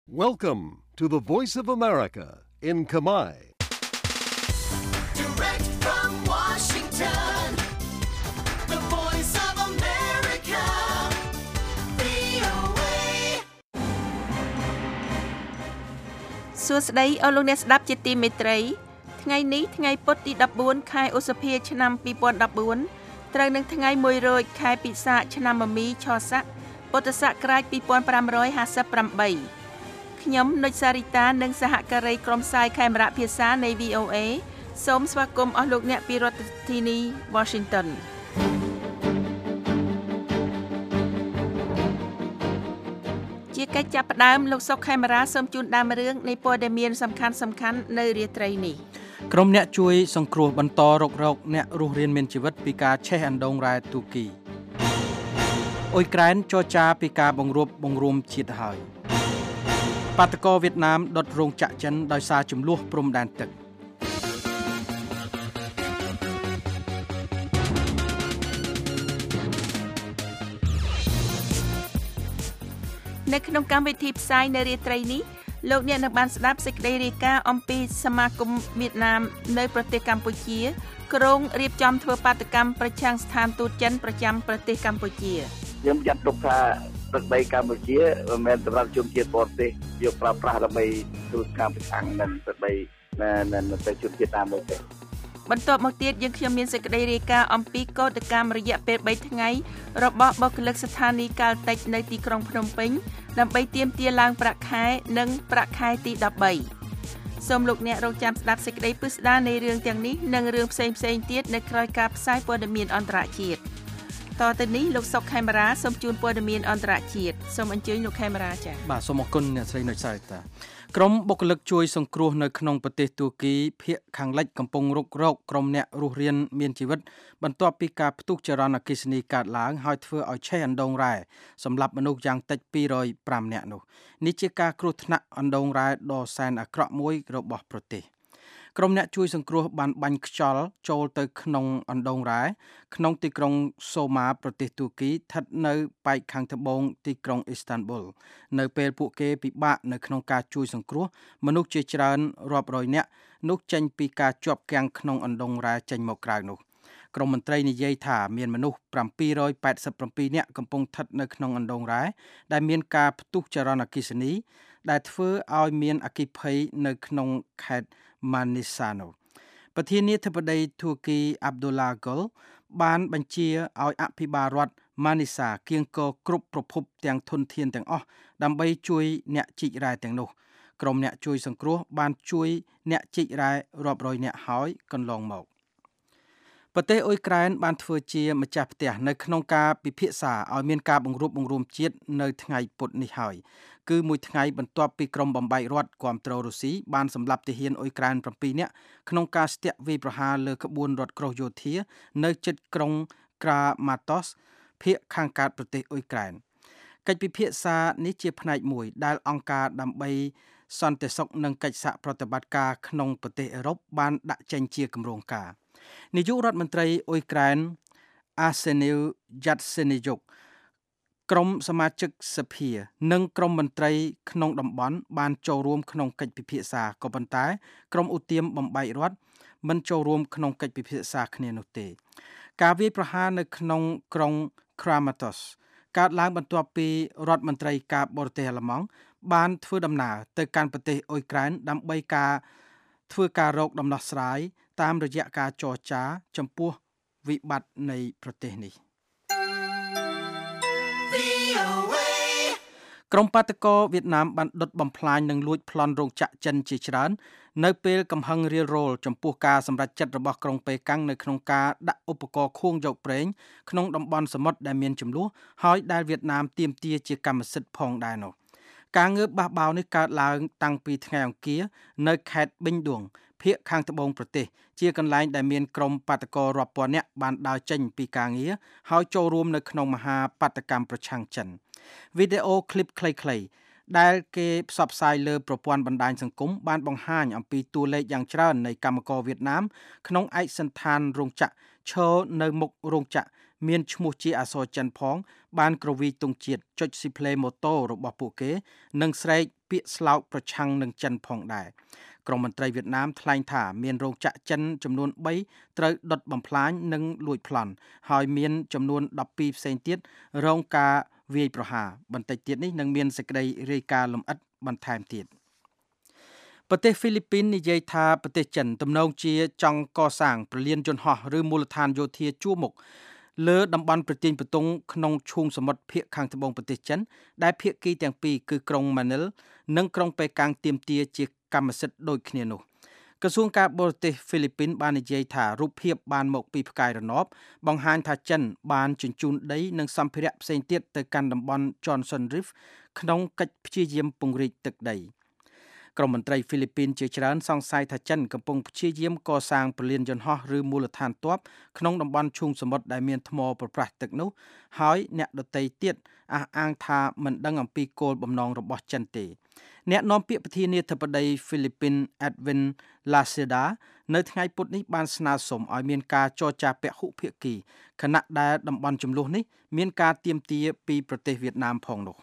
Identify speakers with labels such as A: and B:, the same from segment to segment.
A: Welcome to the Voice of America in Khmer.
B: Direct from Washington, the Voice of America, VOA.
C: សួស្តីអស់លោកអ្នកស្ដាប់ជាទីមេត្រីថ្ងៃនេះថ្ងៃពុធទី14ខែឧសភាឆ្នាំ2014ត្រូវនឹងថ្ងៃ1រោចខែពិសាខឆ្នាំមមីឆស័កពុទ្ធសករាជ2558ខ្ញុំនុចសារីតានិងសហការីក្រុមផ្សាយខេមរៈភាសានៃ VOA សូមស្វាគមន៍អស់លោកអ្នកពីរដ្ឋធានី Washington ជាកិច្ចចាប់ផ្ដើមលោកសុកខេមរាសូមជូនដើមរឿងនៃព័ត៌មានសំខាន់ៗនៅរាត្រីនេះ
D: ក្រុមអ្នកជួយសង្គ្រោះបន្តរករកអ្នករស់រានមានជីវិតពីការឆេះអណ្ដូងរ៉ែទូគីអ៊ុយក្រែនចរចាពីការបង្រួបបង្រួមជាតិហើយបាតកោវៀតណាមដុតរោងចក្រចិនដោយសារចំនួនព្រំដែនទឹក
C: នៅក្នុងកម្មវិធីផ្សាយនៅរាត្រីនេះលោកអ្នកនឹងបានស្ដាប់សេចក្តីរាយការណ៍អំពីសមាគមវៀតណាមនៅប្រទេសកម្ពុជាក្រុងរៀបចំធ្វើបាតកម្មប្រឆាំងស្ថានទូតចិនប្រចាំប្រទេសកម្ពុជា
E: យើងចាត់ទុកថាទឹកដីកម្ពុជាមិនមែនសម្រាប់ជនជាតិបរទេសយកប្រើប្រាស់ដើម្បីទូតកម្មប្រឆាំងនឹងទឹកដីនៅប្រទេសជនជាតិតាមនោះទេ
C: បន្ទាប់មកទៀតយើងខ្ញុំមានសេចក្តីរាយការណ៍អំពីកោតកម្មរយៈពេល3ថ្ងៃរបស់បុគ្គលិកស្ថានីយ៍កាល់តិចនៅទីក្រុងភ្នំពេញដើម្បីទាមទារឡើងប្រាក់ខែនិងប្រាក់ខែទី13សូមលោកអ្នករងចាំស្ដាប់សេចក្តីពិស្ដារនៃរឿងទាំងនេះនិងរឿងផ្សេងៗទៀតនៅក្រោយការផ្សាយព័ត៌មានអន្តរជាតិតទៅនេះលោកសុកខេមរាសូមជូនព័ត៌មានអន្តរជាតិសូមអញ្ជើញលោកខេមរាចា៎
D: បាទសូមអរគុណអ្នកស្រីនុចសារីតាក្រុមបុគ្គលិកជួយសង្គ្រោះនៅក្នុងប្រទេសទូគីភាគខាងលិចកំពុងរុករកក្រុមអ្នករស់រានមានជីវិតបន្ទាប់ពីការផ្ទុះចរន្តអគ្គិសនីកើតឡើងហើយធ្វើឲ្យឆេះអណ្ដូងរ៉ែសម្រាប់មនុស្សយ៉ាងតិច205នាក់នោះនេះជាការគ្រោះថ្នាក់អណ្ដូងរ៉ែដ៏សែនអាក្រក់មួយរបស់ប្រទេសក្រុមអ្នកជួយសង្គ្រោះបានបាញ់ខ្យល់ចូលទៅក្នុងអណ្ដូងរ៉ែក្នុងទីក្រុងសូម៉ាប្រទេសទូគីស្ថិតនៅប៉ែកខាងត្បូងទីក្រុងអ៊ីស្តានប៊ុលនៅពេលពួកគេពិបាកនៅក្នុងការជួយសង្គ្រោះមនុស្សជាច្រើនរាប់រយនាក់នោះចេញពីការជាប់គាំងក្នុងអណ្ដូងរ៉ែចេញមកក្រៅនោះក្រុមមន្ត្រីនិយាយថាមានមនុស្ស787នាក់កំពុងស្ថិតនៅក្នុងអណ្ដូងរ៉ែដែលមានការផ្ទុះចរន្តអគ្គិសនីដែលធ្វើឲ្យមានអគ្គិភ័យនៅក្នុងខេត្តម៉ានីសាណូប្រធានាធិបតីទូគីអាប់ឌុលឡាហ្គុលបានបញ្ជាឲ្យអភិបាលរដ្ឋម៉ានីសាគៀងគរគ្រប់ប្រភពទាំងធនធានទាំងអស់ដើម្បីជួយអ្នកជីករ៉ែទាំងនោះក្រុមអ្នកជួយសង្គ្រោះបានជួយអ្នកជីករ៉ែរាប់រយនាក់ហើយកន្លងមកប្រទេសអ៊ុយក្រែនបានធ្វើជាម្ចាស់ផ្ទះនៅក្នុងការពិភាក្សាឲ្យមានការបង្រួបបង្រួមជាតិនៅថ្ងៃពុធនេះហើយគឺមួយថ្ងៃបន្ទាប់ពីក្រុមបំបែករដ្ឋគាំទ្ររុស្ស៊ីបានសម្លាប់ទាហានអ៊ុយក្រែន7នាក់ក្នុងការស្ទាក់វាយប្រហារលើក្បួនរថក្រោះយោធានៅជិតក្រុងក្រាម៉ាតូសភាគខាងកើតប្រទេសអ៊ុយក្រែនកិច្ចពិភាក្សានេះជាផ្នែកមួយដែលអង្គការដើម្បីសន្តិសុខនិងកិច្ចសហប្រតិបត្តិការក្នុងប្រទេសអឺរ៉ុបបានដាក់ចេញជាគម្រោងការនាយករដ្ឋមន្ត្រីអ៊ុយក្រែនអាសេនីវ យ៉ាត់សេនីយុកក្រុមសមាជិកសភានិងក្រុមមន្ត្រីក្នុងតំបន់បានចូលរួមក្នុងកិច្ចពិភាក្សាក៏ប៉ុន្តែក្រុមឧទាមបំបែករដ្ឋមិនចូលរួមក្នុងកិច្ចពិភាក្សាគ្នានោះទេការវាយប្រហារនៅក្នុងក្រុង Kramatorsk កើតឡើងបន្ទាប់ពីរដ្ឋមន្ត្រីការបរទេសអាល្លឺម៉ង់បានធ្វើដំណើរទៅកាន់ប្រទេសអ៊ុយក្រែនដើម្បីធ្វើការរកដំណោះស្រាយតាមរយៈការចរចាចំពោះវិបត្តិនៃប្រទេសនេះក្រុមបាតកោវៀតណាមបានដុតបំផ្លាញនិងលួចប្លន់រោងចក្រចិនជាច្រើននៅពេលកំហឹងរាលរលចំពោះការសម្រេចចិត្តរបស់ក្រុងប៉េកាំងនៅក្នុងការដាក់ឧបករណ៍ខួងយកប្រេងក្នុងតំបន់សមុទ្រដែលមានជម្លោះហើយដែលវៀតណាមទាមទារជាកម្មសិទ្ធិផងដែរនោះការងើបបះបោរនេះកើតឡើងតាំងពីថ្ងៃអង្គារនៅខេត្តប៊ីងឌួងភាគខាងត្បូងប្រទេសជាកន្លែងដែលមានក្រុមបាតកោរាប់ពាន់នាក់បានដើរចេញពីការងារហើយចូលរួមនៅក្នុងមហាបាតកម្មប្រឆាំងចិនវីដេអូឃ្លីបខ្លីៗដែលគេផ្សព្វផ្សាយលើប្រព័ន្ធបណ្ដាញសង្គមបានបង្ហាញអំពីតួលេខយ៉ាងច្រើននៃកម្មករវៀតណាមក្នុងឯកសណ្ឋានរោងចក្រឈរនៅមុខរោងចក្រមានឈ្មោះជាអក្សរចិនផងបានក្រវីទង់ជាតិចុចស៊ីផ្លេម៉ូតូរបស់ពួកគេនិងស្រែកពាក្យស្លោកប្រឆាំងនឹងចិនផងដែរក្រមមន្ត្រីវៀតណាមថ្លែងថាមានរោងចក្រចិនចំនួន3ត្រូវដុតបំផ្លាញនិងលួចប្លន់ហើយមានចំនួន12ផ្សេងទៀតរងការវាយប្រហារបន្តិចទៀតនេះនឹងមានសេចក្តីរាយការណ៍លម្អិតបន្ថែមទៀតប្រទេសហ្វីលីពីននិយាយថាប្រទេសចិនទំនងជាចង់កសាងព្រលានយន្តហោះឬមូលដ្ឋានយោធាជួរមុខលើតំបន់ប្រទាញបតុងក្នុងឈូងសមុទ្រភាគខាងត្បូងប្រទេសចិនដែលភាគីទាំងពីរគឺក្រុងម៉ានីលនិងក្រុងប៉េកាំងទាមទារជាកម្មសិទ្ធិដូចគ្នានោះក្រសួងការបរទេសហ្វីលីពីនបាននិយាយថារូបភាពបានមកពីផ្កាយរណបបង្ហាញថាចិនបានជញ្ជូនដីនិងសម្ភារៈផ្សេងទៀតទៅកាន់តំបន់ Johnson Reef ក្នុងកិច្ចព្យាយាមពង្រីកទឹកដីក្រមមន្ត្រីហ្វីលីពីនជាច្រើនសង្ស័យថាចិនកំពុងព្យាយាមកសាងព្រលានយន្តហោះឬមូលដ្ឋានទ័ពក្នុងតំបន់ឈូងសមុទ្រដែលមានថ្មប្រប្រាស់ទឹកនោះហើយអ្នកដទៃទៀតអះអាងថាមិនដឹងអំពីគោលបំណងរបស់ចិនទេអ្នកនាំពាក្យប្រធានាធិបតីហ្វីលីពីន Edwin Laceda នៅថ្ងៃពុធនេះបានស្នើសុំឲ្យមានការចរចាពហុភាគីខណៈដែលតំបន់ចំនួននេះមានការទាមទារពីប្រទេសវៀតណាមផងនោះ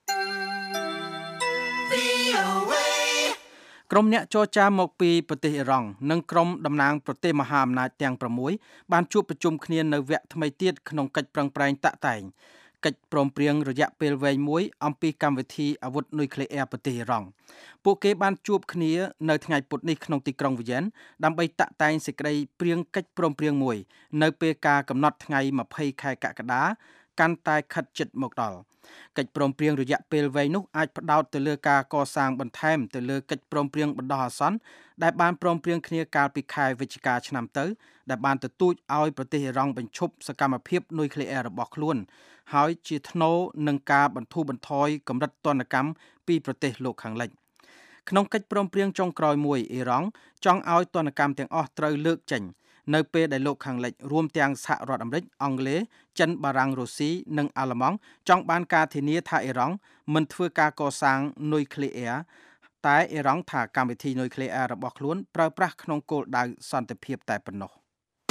D: ក្រុមអ្នកចរចាមកពីប្រទេសអ៊ីរ៉ង់និងក្រុមតំណាងប្រទេសមហាអំណាចទាំង6បានជួបប្រជុំគ្នានៅវគ្គថ្មីទៀតក្នុងកិច្ចប្រឹងប្រែងតាក់តែងកិច្ចព្រមព្រៀងរយៈពេលវែងមួយអំពីកម្មវិធីអាវុធនុយក្លេអ៊ែរប្រទេសអ៊ីរ៉ង់ពួកគេបានជួបគ្នានៅថ្ងៃពុធនេះក្នុងទីក្រុងវីយ៉ែនដើម្បីតាក់តែងសេចក្តីព្រៀងកិច្ចព្រមព្រៀងមួយនៅពេលការកំណត់ថ្ងៃ20ខែកក្កដាកាន់តែខិតជិតមកដល់កិច្ចព្រមព្រៀងរយៈពេលវែងនោះអាចផ្ដោតទៅលើការកសាងបន្ថែមទៅលើកិច្ចព្រមព្រៀងបណ្ដោះអាសន្នដែលបានព្រមព្រៀងគ្នាកាលពីខែវិច្ឆិកាឆ្នាំទៅដែលបានទទូចឲ្យប្រទេសអ៊ីរ៉ង់បញ្ឈប់សកម្មភាពនុយក្លេអ៊ែររបស់ខ្លួនហើយជាថ្នូរនឹងការបន្ធូរបន្ថយកម្រិតទណ្ឌកម្មពីប្រទេសលោកខាងលិចក្នុងកិច្ចព្រមព្រៀងចុងក្រោយមួយអ៊ីរ៉ង់ចង់ឲ្យទណ្ឌកម្មទាំងអស់ត្រូវលើកចេញនៅពេលដែលលោកខាងលិចរួមទាំងសហរដ្ឋអាមេរិកអង់គ្លេសចិនបារាំងរុស្ស៊ីនិងអាល្លឺម៉ង់ចង់បានការធានាថាអ៊ីរ៉ង់មិនធ្វើការកសាងនុយក្លេអ៊ែរតែអ៊ីរ៉ង់ថាកម្មវិធីនុយក្លេអ៊ែររបស់ខ្លួនប្រើប្រាស់ក្នុងគោលដៅសន្តិភាពតែប៉ុណ្ណោះ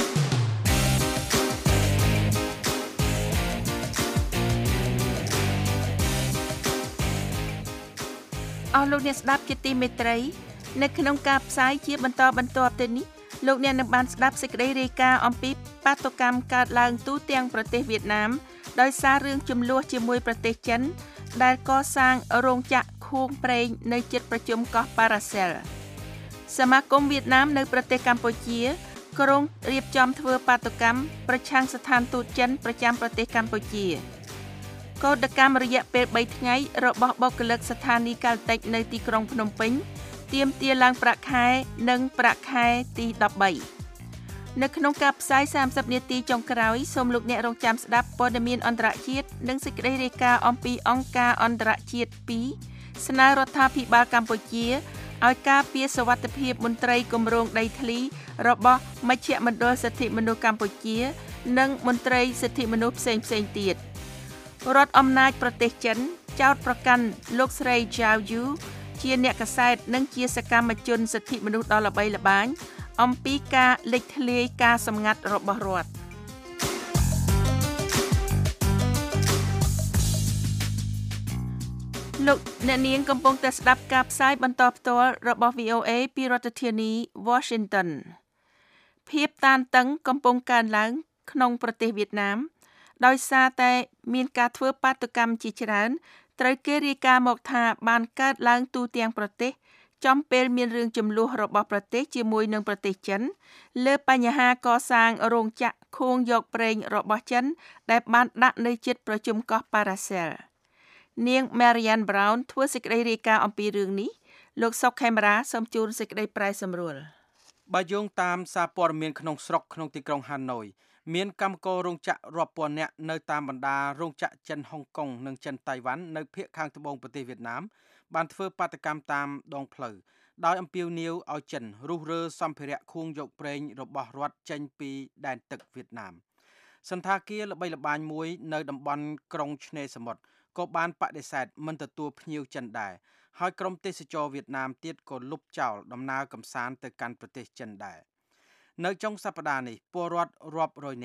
C: អស់លោកអ្នកស្ដាប់ជាទីមេត្រីនៅក្នុងការផ្សាយជាបន្តបន្ទាប់ទៅនេះលោកអ្នកនឹងបានស្ដាប់សេចក្តីរាយការណ៍អំពីបាតុកម្មកើតឡើងទូទាំងប្រទេសវៀតណាមដោយសាររឿងជម្លោះជាមួយប្រទេសចិនដែលកសាងរោងចក្រខួងប្រេងនៅជិតប្រជុំកោះប៉ារ៉ាសែលសមាគមវៀតណាមនៅប្រទេសកម្ពុជាក្រុងរៀបចំធ្វើបាតុកម្មប្រឆាំងស្ថានទូតចិនប្រចាំប្រទេសកម្ពុជាកោតកម្មរយៈពេល3ថ្ងៃរបស់បុគ្គលិកស្ថានីយ៍កាល់តិចនៅទីក្រុងភ្នំពេញទាមទារឡើងប្រាក់ខែនិងប្រាក់ខែទី13នៅក្នុងការផ្សាយ30នាទីចុងក្រោយសូមលោកអ្នករងចាំស្ដាប់ព័ត៌មានអន្តរជាតិនិងសេចក្តីរាយការណ៍អំពីអង្គការអន្តរជាតិ2ស្នើរដ្ឋាភិបាលកម្ពុជាឲ្យការពារសុវត្ថិភាពមន្ត្រីគម្រោងដីធ្លីរបស់មជ្ឈមណ្ឌលសិទ្ធិមនុស្សកម្ពុជានិងមន្ត្រីសិទ្ធិមនុស្សផ្សេងទៀតរដ្ឋអំណាចប្រទេសចិនចោទប្រកាន់លោកស្រី Zhao Yu ជាអ្នកកាសែតនិងជាសកម្មជនសិទ្ធិមនុស្សដ៏ល្បីល្បាញអំពីការលេចធ្លាយការសម្ងាត់របស់រដ្ឋលោកអ្នកនាងកំពុងតែស្ដាប់ការផ្សាយបន្តផ្ទាល់របស់ VOA ពីរដ្ឋធានី Washington ភាពតានតឹងកំពុងកើនឡើងក្នុងប្រទេសវៀតណាមដោយសារតែមានការធ្វើបាតុកម្មជាច្រើនត្រូវគេរាយការណ៍មកថាបានកើតឡើងទូទាំងប្រទេសចំពេលមានរឿងជម្លោះរបស់ប្រទេសជាមួយនឹងប្រទេសចិនលើបញ្ហាកសាងរោងចក្រខួងយកប្រេងរបស់ចិនដែលបានដាក់នៅជិតប្រជុំកោះប៉ារ៉ាសែលនាង Marian Brown ធ្វើសេចក្តីរាយការណ៍អំពីរឿងនេះលោកសុកខេមរាសូមជូនសេចក្តីប្រែសម្រួល
D: បើយោងតាមសារព័ត៌មានក្នុងស្រុកក្នុងទីក្រុងហាណូយមានកម្មកររោងចក្ររាប់ពាន់នាក់នៅតាមបណ្ដារោងចក្រចិនហុងកុងនិងចិនតៃវ៉ាន់នៅភាគខាងត្បូងប្រទេសវៀតណាមបានធ្វើបាតកម្មតាមដងផ្លូវដោយអំពាវនាវឲ្យចិនរុះរើសម្ភារៈខួងយកប្រេងរបស់រដ្ឋចេញពីដែនទឹកវៀតណាមសន្តាគារល្បីល្បាញមួយនៅតំបន់ក្រុងឆ្នេរសមុទ្រក៏បានបដិសេធមិនទទួលភ្ញៀវចិនដែរហើយក្រុមទេសចរវៀតណាមទៀតក៏លុបចោលដំណើរកម្សាន្តទៅកាន់ប្រទេសចិនដែរនៅចុងសប្តាហ៍នេះពលរដ្ឋរាប់រយនាក់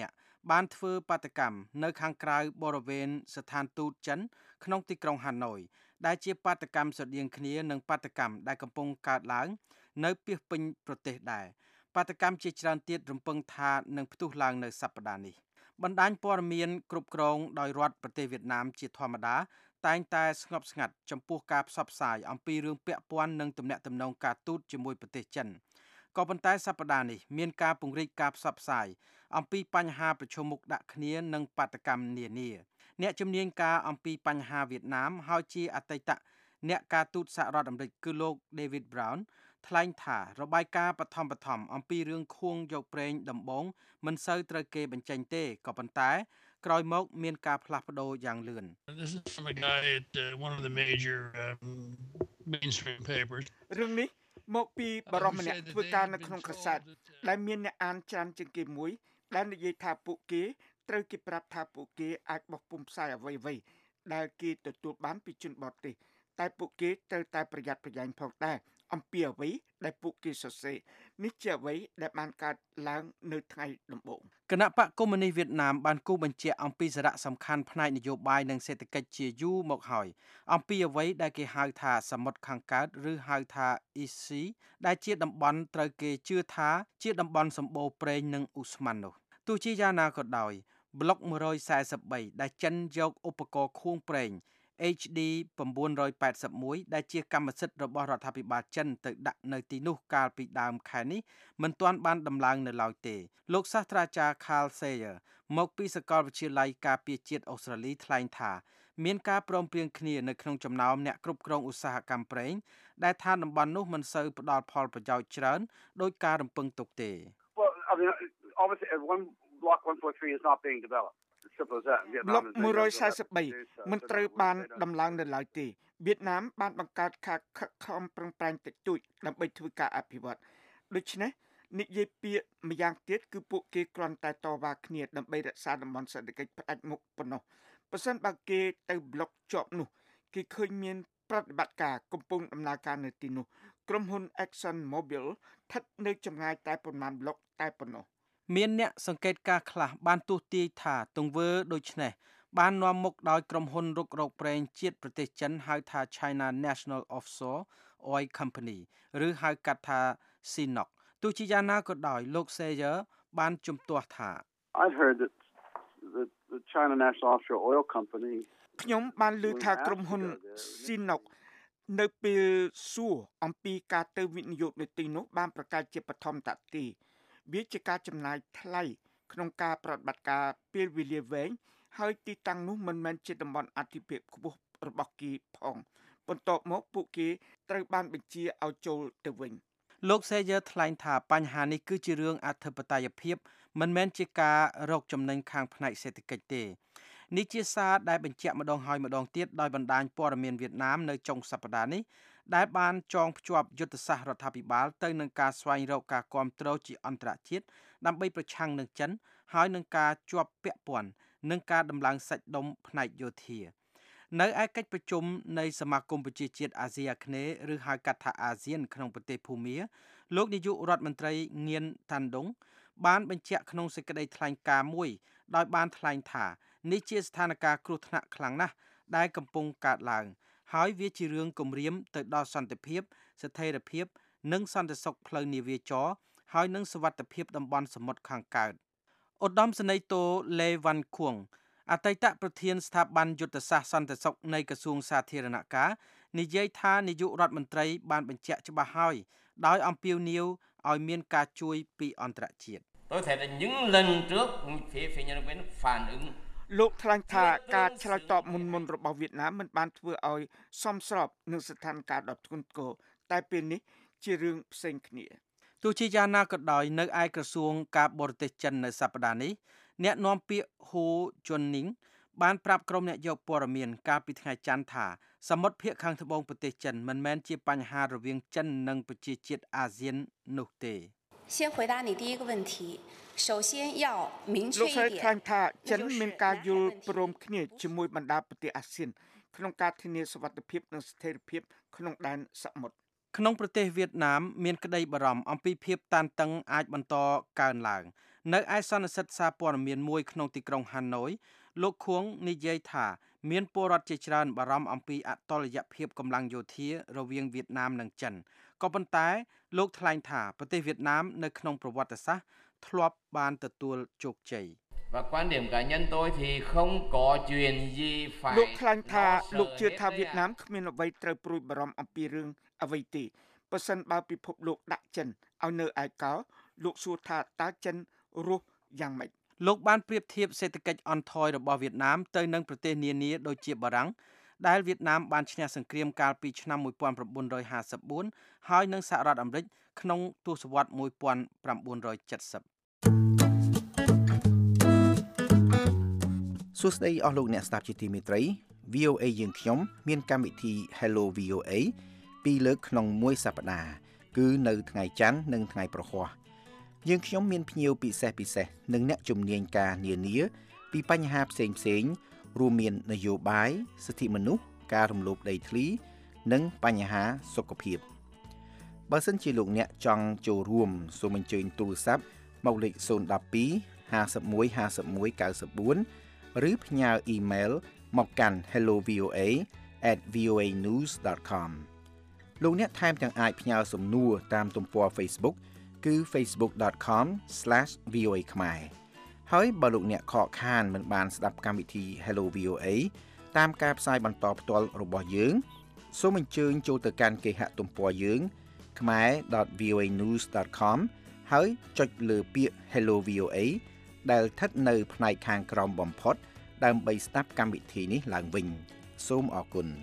D: បានធ្វើបាតកម្មនៅខាងក្រៅបរិវេណស្ថានទូតចិនក្នុងទីក្រុងហាណូយដែលជាបាតកម្មស្រដៀងគ្នានឹងបាតកម្មដែលកំពុងកើតឡើងនៅពាសពេញប្រទេសដែរបាតកម្មជាច្រើនទៀតរំពឹងថានឹងផ្ទុះឡើងនៅសប្តាហ៍នេះបណ្ដាញព័ត៌មានគ្រប់គ្រងដោយរដ្ឋប្រទេសវៀតណាមជាធម្មតាតែងតែស្ងប់ស្ងាត់ចំពោះការផ្សព្វផ្សាយអំពីរឿងពាក់ព័ន្ធនឹងទំនាក់ទំនងការទូតជាមួយប្រទេសចិនក៏ប៉ុន្តែសប្តាហ៍នេះមានការពង្រីកការផ្សព្វផ្សាយអំពីបញ្ហាប្រឈមមុខដាក់គ្នានឹងបាតកម្មនានាអ្នកជំនាញការអំពីបញ្ហាវៀតណាមហើយជាអតីតអ្នកការទូតសហរដ្ឋអាមេរិកគឺលោក David Brown ថ្លែងថារបាយការណ៍បឋមអំពីរឿងខួងយកប្រេងដំបងមិនសូវត្រូវគេបញ្ចេញទេក៏ប៉ុន្តែក្រោយមកមានការផ្លាស់ប្ដូរយ៉ាងលឿន
F: This is from a guy at one of the major mainstream papers.
G: រឿងនេះមកពីបរិមម្នាក់ធ្វើការនៅក្នុងកាសែតដែលមានអ្នកអានច្រើនជាងគេមួយដែលនិយាយថាពួកគេត្រូវគេប្រាប់ថាពួកគេអាចបោះពុម្ពផ្សាយអ្វីៗដែលគេទទួលបានពីជនបរទេសតែពួកគេត្រូវតែប្រយ័ត្នប្រយែងផងដែរអំពីអ្វីដែលពួកគេសរសេរនេះជាអ្វីដែលបានកើតឡើងនៅថ្ងៃដំបូង
D: គណៈបកកុម្មុយនីសវៀតណាមបានគូបញ្ជាក់អំពីសារៈសំខាន់ផ្នែកនយោបាយនិងសេដ្ឋកិច្ចជាយូរមកហើយអំពីអ្វីដែលគេហៅថាសមុទ្រខាងកើតឬហៅថា EC ដែលជាតំបន់ត្រូវគេជឿថាជាតំបន់សម្បូរប្រេងនិងឧស្ម័ននោះទោះជាយ៉ាងណាក៏ដោយប្លុក143ដែលចិនយកឧបករណ៍ខួងប្រេងHD 981ដែលជាកម្មសិទ្ធិរបស់រដ្ឋាភិបាលចិនទៅដាក់នៅទីនោះកាលពីដើមខែនេះមិនទាន់បានដំឡើងនៅឡើយទេលោកសាស្ត្រាចារ្យ Carl Sayer មកពីសាកលវិទ្យាល័យការពារជាតិអូស្ត្រាលីថ្លែងថាមានការព្រមព្រៀងគ្នានៅក្នុងចំណោមអ្នកគ្រប់គ្រងឧស្សាហកម្មប្រេងដែលថាតំបន់នោះមិនសូវផ្ដល់ផលប្រយោជន៍ច្រើនដោយការរំពឹងទុកទេ
E: Well, I mean, obviously, one block 143 is not being developed. Simple as that.
G: ប្លុក143មិនត្រូវបានដំឡើងនៅឡើយទេវៀតណាមបានបង្កើតការខិតខំប្រឹងប្រែងតិចតួចដើម្បីធ្វើការអភិវឌ្ឍដូច្នេះនិយាយពាក្យម្យ៉ាងទៀតគឺពួកគេគ្រាន់តែតវ៉ាគ្នាដើម្បីរក្សាតំបន់សេដ្ឋកិច្ចផ្ដាច់មុខប៉ុណ្ណោះបើសិនបើគេទៅប្លុកជាប់នោះគេឃើញមានប្រតិបត្តិការកំពុងដំណើរការនៅទីនោះក្រុមហ៊ុន Exxon Mobil ស្ថិតនៅចម្ងាយតែប៉ុន្មានប្លុកតែប៉ុណ្ណោះ
D: មានអ្នកសង្កេតការខ្លះបានទស្សន៍ទាយថាទង្វើដូចនេះបាននាំមុខដោយក្រុមហ៊ុនរុករកប្រេងជាតិប្រទេសចិនហៅថា China National Offshore Oil Company ឬហៅកាត់ថា CNOOC ទោះជាយ៉ាងណាក៏ដោយលោក Sayer បានជំទាស់ថា
E: I heard that the China National Offshore Oil Company
G: ខ្ញុំបានឮថាក្រុមហ៊ុន CNOOC នៅពេលសួរអំពីការទៅវិនិយោគនៅទីនោះបានប្រកាសជាបឋមតទីវាជាការចំណាយថ្លៃក្នុងការប្រតិបត្តិការពេលវេលាវែងហើយទីតាំងនោះមិនមែនជាតំបន់អធិភាពខ្ពស់របស់គេផងបន្ទាប់មកពួកគេត្រូវបានបញ្ជាឲ្យចូលទៅវិញ
D: លោក Sayer ថ្លែងថាបញ្ហានេះគឺជារឿងអធិបតេយ្យភាពមិនមែនជាការរកចំណេញខាងផ្នែកសេដ្ឋកិច្ចទេនេះជាសារដែលបញ្ជាក់ម្ដងហើយម្ដងទៀតដោយបណ្ដាញព័ត៌មានវៀតណាមនៅចុងសប្តាហ៍នេះដែលបានចងភ្ជាប់យុទ្ធសាស្ត្ររដ្ឋាភិបាលទៅនឹងការស្វែងរកការគាំទ្រជាអន្តរជាតិដើម្បីប្រឆាំងនឹងចិនហើយនឹងការជាប់ពាក់ព័ន្ធនឹងការដំឡើងសាច់ដុំផ្នែកយោធានៅឯកិច្ចប្រជុំនៃសមាគមប្រជាជាតិអាស៊ីអាគ្នេយ៍ឬហៅកាត់ថាអាស៊ានក្នុងប្រទេសភូមាលោកនាយករដ្ឋមន្ត្រីងៀនតាន់ដុងបានបញ្ជាក់ក្នុងសេចក្តីថ្លែងការណ៍មួយដោយបានថ្លែងថានេះជាស្ថានភាពគ្រោះថ្នាក់ខ្លាំងណាស់ដែលកំពុងកើតឡើងហើយវាជារឿងគំរាមទៅដល់សន្តិភាពស្ថិរភាពនិងសន្តិសុខផ្លូវនាវាចរហើយនិងសុវត្ថិភាពតំបន់សមុទ្រខាងកើតឧត្តមសេនីយ៍តូលេវ៉ាន់ខួងអតីតប្រធានស្ថាប័នយុទ្ធសាស្ត្រសន្តិសុខនៃក្រសួងសាធារណការនិយាយថានាយករដ្ឋមន្ត្រីបានបញ្ជាក់ច្បាស់ហើយដោយអំពាវនាវឲ្យមានការជួយពីអន្តរជាតិ
H: Tôi thấy là những lần trước phía nhân viên phản ứng
G: លោកថ្លែងថាការឆ្លើយតបមុនរបស់វៀតណាមមិនបានធ្វើឲ្យសមស្របនឹងស្ថានភាពដ៏ធ្ងន់ធ្ងរតែពេលនេះជារឿងផ្សេងគ្នា
D: ទោះជាយ៉ាងណាក៏ដោយនៅឯក្រសួងការបរទេសចិននៅសប្តាហ៍នេះអ្នកនាំពាក្យហ៊ូជុននីងបានប្រាប់ក្រុមអ្នកយកព័ត៌មានកាលពីថ្ងៃច័ន្ទថាសមុទ្រភាគខាងត្បូងប្រទេសចិនមិនមែនជាបញ្ហារវាងចិននិងប្រជាជាតិអាស៊ាននោះទេ
I: 先回答你第一个问题首先要明确一点
G: ថាចិនមានការយល់ព្រមគ្នាជាមួយបណ្ដាប្រទេសអាស៊ានក្នុងការធានាសុវត្ថិភាពនិងស្ថិរភាពក្នុងដែនសមុទ្រ
D: ក្នុងប្រទេសវៀតណាមមានក្តីបារម្ភអំពីភាពតានតឹងអាចបន្តកើនឡើងនៅឯសន្និសីទសារព័ត៌មានមួយក្នុងទីក្រុងហាណូយលោកខួងនិយាយថាមានពលរដ្ឋជាច្រើនបារម្ភអំពីអតុល្យភាពកម្លាំងយោធារវាងវៀតណាមនិងចិនក៏ប៉ុន្តែលោកថ្លែងថាប្រទេសវៀតណាមនៅក្នុងប្រវត្តិសាស្ត្រធ្លាប់បានទទួលជោគជ័យ
H: Và quan điểm cá nhân tôi thì không có chuyện gì phải
G: លោកថ្លែងថាលោកជឿថាវៀតណាមគ្មានអ្វីត្រូវព្រួយបារម្ភអំពីរឿងអ្វីទេបើសិនបើពិភពលោកដាក់ចិនឲ្យនៅឯកោលោកសួរថាតើចិនរស់យ៉ាងម៉េច
D: លោកបានប្រៀបធៀបសេដ្ឋកិច្ចអន់ថយរបស់វៀតណាមទៅនឹងប្រទេសនានាដូចជាបារាំងដែលវៀតណាមបានឈ្នះសង្គ្រាមកាលពីឆ្នាំ1954ហើយនិងសហរដ្ឋអាមេរិកក្នុងទសវត្សរ៍1970
J: សួស្តីអស់លោកអ្នកស្ដាប់ជាទីមេត្រី VOA យើងខ្ញុំមានកម្មវិធី Hello VOA ពីរលើកក្នុងមួយសប្តាហ៍គឺនៅថ្ងៃច័ន្ទនិងថ្ងៃប្រហ័សយើងខ្ញុំមានភ្ញៀវពិសេសនិងអ្នកជំនាញការនានាពីបញ្ហាផ្សេងរួមមាននយោបាយសិទ្ធិមនុស្សការរំលោភដីធ្លីនិងបញ្ហាសុខភាពបើសិនជាលោកអ្នកចង់ចូលរួមសូមអញ្ជើញទូរស័ព្ទមកលេខ012 51 51 94 ឬផ្ញើអ៊ីមែលមកកាន់ hellovoa@voanews.com លោកអ្នកថែមទាំងអាចផ្ញើសំណួរតាមទំព័រ Facebook គឺ facebook.com/voa ខ្មែរហើយបើលោកអ្នកខកខានមិនបានស្ដាប់កម្មវិធី Hello VOA តាមការផ្សាយបន្តផ្ទាល់របស់យើងសូមអញ្ជើញចូលទៅកាន់គេហទំព័រយើង khmer.voanews.com ហើយចុចលើពាក្យ Hello VOA ដែលស្ថិតនៅផ្នែកខាងក្រោមបំផុតដើម្បីស្ដាប់កម្មវិធីនេះឡើងវិញសូមអរគុណ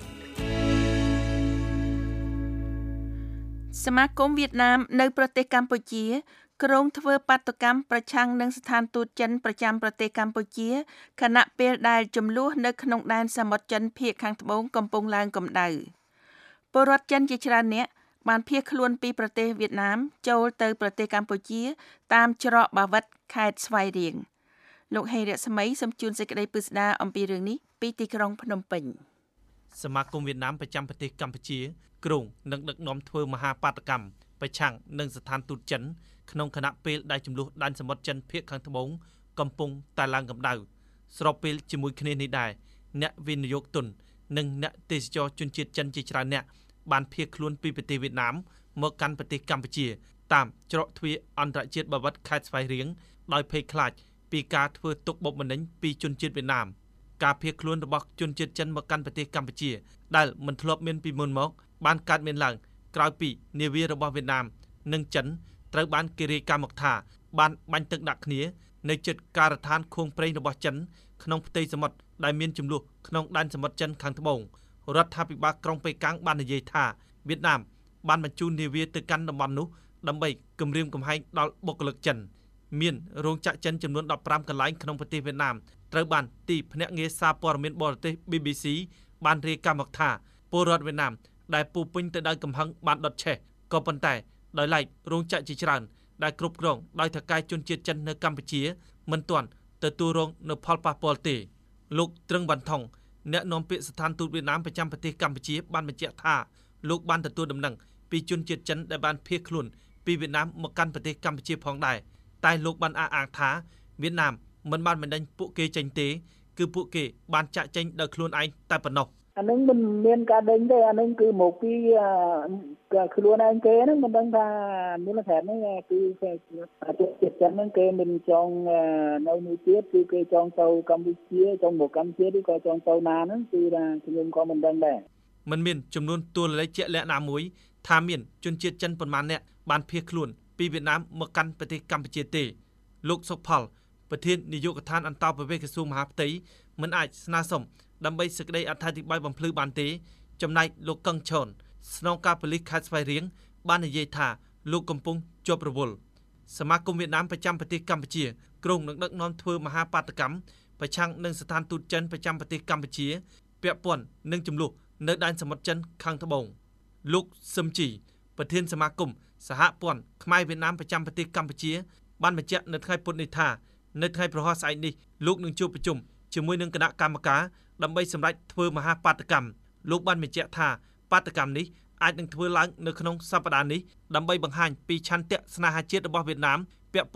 C: សមាគមវៀតណាមនៅប្រទេសកម្ពុជាក្រុងធ្វើបាតុកម្មប្រឆាំងនឹងស្ថានទូតចិនប្រចាំប្រទេសកម្ពុជាខណៈពេលដែលចំនួននៅក្នុងដែនសមុទ្រចិនភាគខាងត្បូងកំពុងឡើងកម្ដៅពលរដ្ឋចិនជាច្រើនអ្នកបានភៀសខ្លួនពីប្រទេសវៀតណាមចូលទៅប្រទេសកម្ពុជាតាមច្រកបាវិតខេត្តស្វាយរៀងលោកហេរស្មីសូមជូនសេចក្តីពិស្ដារអំពីរឿងនេះពីទីក្រុងភ្នំពេញ
K: សមាគមវៀតណាមប្រចាំប្រទេសកម្ពុជាក្រុងនឹងដឹកនាំធ្វើមហាបាតុកម្មប្រឆាំងនឹងស្ថានទូតចិនក្នុងគណៈពេលដែលចំនួនដែនសមុទ្រចិនភាគខាងត្បូងកំពុងតែឡើងកម្ដៅស្របពេលជាមួយគ្នានេះដែរអ្នកវិនិយោគទុននិងអ្នកទេសចរជនជាតិចិនជាច្រើនអ្នកបានភៀសខ្លួនពីប្រទេសវៀតណាមមកកាន់ប្រទេសកម្ពុជាតាមច្រកទ្វារអន្តរជាតិបាវិតខេត្តស្វាយរៀងដោយភ័យខ្លាចពីការធ្វើទុកបុកម្នេញពីជនជាតិវៀតណាមការភៀសខ្លួនរបស់ជនជាតិចិនមកកាន់ប្រទេសកម្ពុជាដែលមិនធ្លាប់មានពីមុនមកបានកើតមានឡើងក្រោយពីនាវារបស់វៀតណាមនិងចិនត្រូវបានគេរាយការណ៍មកថាបានបាញ់ទឹកដាក់គ្នានៅជិតការដ្ឋានខួងព្រេងរបស់ចិនក្នុងផ្ទៃសមុទ្រដែលមានចំនួនក្នុងដែនសមុទ្រចិនខាងត្បូងរដ្ឋាភិបាលក្រុងប៉េកាំងបាននិយាយថាវៀតណាមបានបញ្ជូននាវាទៅកាន់តំបន់នោះដើម្បីគំរាមកំហែងដល់បុគ្គលិកចិនមានរោងចក្រចិនចំនួន15កន្លែងក្នុងប្រទេសវៀតណាមត្រូវបានទីភ្នាក់ងារសារព័ត៌មានបរទេស BBC បានរាយការណ៍មកថាពលរដ្ឋវៀតណាមដែលពោពេញទៅដោយកំហឹងបានដុតឆេះក៏ប៉ុន្តែដោយឡែករោងចក្រជាច្រើនដែលគ្រប់គ្រងដោយថៅកែជនជាតិចិននៅកម្ពុជាមិនទាន់ទទួលរងនូវផលប៉ះពាល់ទេលោកត្រឹងវ៉ាន់ថុងអ្នកនាំពាក្យស្ថានទូតវៀតណាមប្រចាំប្រទេសកម្ពុជាបានបញ្ជាក់ថាលោកបានទទួលដំណឹងពីជនជាតិចិនដែលបានភៀសខ្លួនពីវៀតណាមមកកាន់ប្រទេសកម្ពុជាផងដែរតែលោកបានអះអាងថាវៀតណាមមិនបានបណ្ដេញពួកគេចេញទេគឺពួកគេបានចាក់ចេញដោយខ្លួនឯងតែប៉ុណ្ណោះ
L: អានឹងមិនមានការដេញទេអានឹងគឺមកពីខ្លួនឯងគេហ្នឹងមិនដឹងថាមូលដ្ឋានហ្នឹងគឺជាតិចិនហ្នឹងគេមិនចង់នៅនេះទៀតគឺគេចង់ទៅកម្ពុជាចង់មកកម្ពុជាឬក៏ចង់ទៅណាហ្នឹងគឺថាខ្ញុំក៏មិនដឹងដែរ
K: មិនមានចំនួនតួលេខជាក់លាក់ណាមួយថាមានជនជាតិចិនប៉ុន្មានអ្នកបានភៀសខ្លួនពីវៀតណាមមកកាន់ប្រទេសកម្ពុជាទេលោកសុកផលប្រធាននាយកដ្ឋានអន្តរប្រវេសន៍ក្រសួងមហាផ្ទៃមិនអាចស្នើសុំដើម្បីសេចក្តីអត្ថាធិប្បាយបំភ្លឺបានទេចំណែកលោកកឹងឆនស្នងការប៉ូលីសខេត្តស្វាយរៀងបាននិយាយថាលោកកំពុងជាប់រវល់សមាគមវៀតណាមប្រចាំប្រទេសកម្ពុជាក្រុងនឹងដឹកនាំធ្វើមហាបាតុកម្មប្រឆាំងនឹងស្ថានទូតចិនប្រចាំប្រទេសកម្ពុជាពាក់ព័ន្ធនឹងចំនួននៅដែនសមុទ្រចិនខាងត្បូងលោកសឹមជីប្រធានសមាគមសហព័ន្ធខ្មែរវៀតណាមប្រចាំប្រទេសកម្ពុជាបានបញ្ជាក់នៅថ្ងៃពុធនេះថានៅថ្ងៃប្រហ័សស្អែកនេះលោកនឹងជួបប្រជុំជាមួយនឹងគណៈកម្មការដើម្បីសម្រេចធ្វើមហាបាតុកម្មលោកបានបញ្ជាក់ថាបាតុកម្មនេះអាចនឹងធ្វើឡើងនៅក្នុងសប្តាហ៍នេះដើម្បីបង្ហាញពីឆន្ទៈស្នេហាជាតិរបស់វៀតណាមពាក់ព័ន្ធ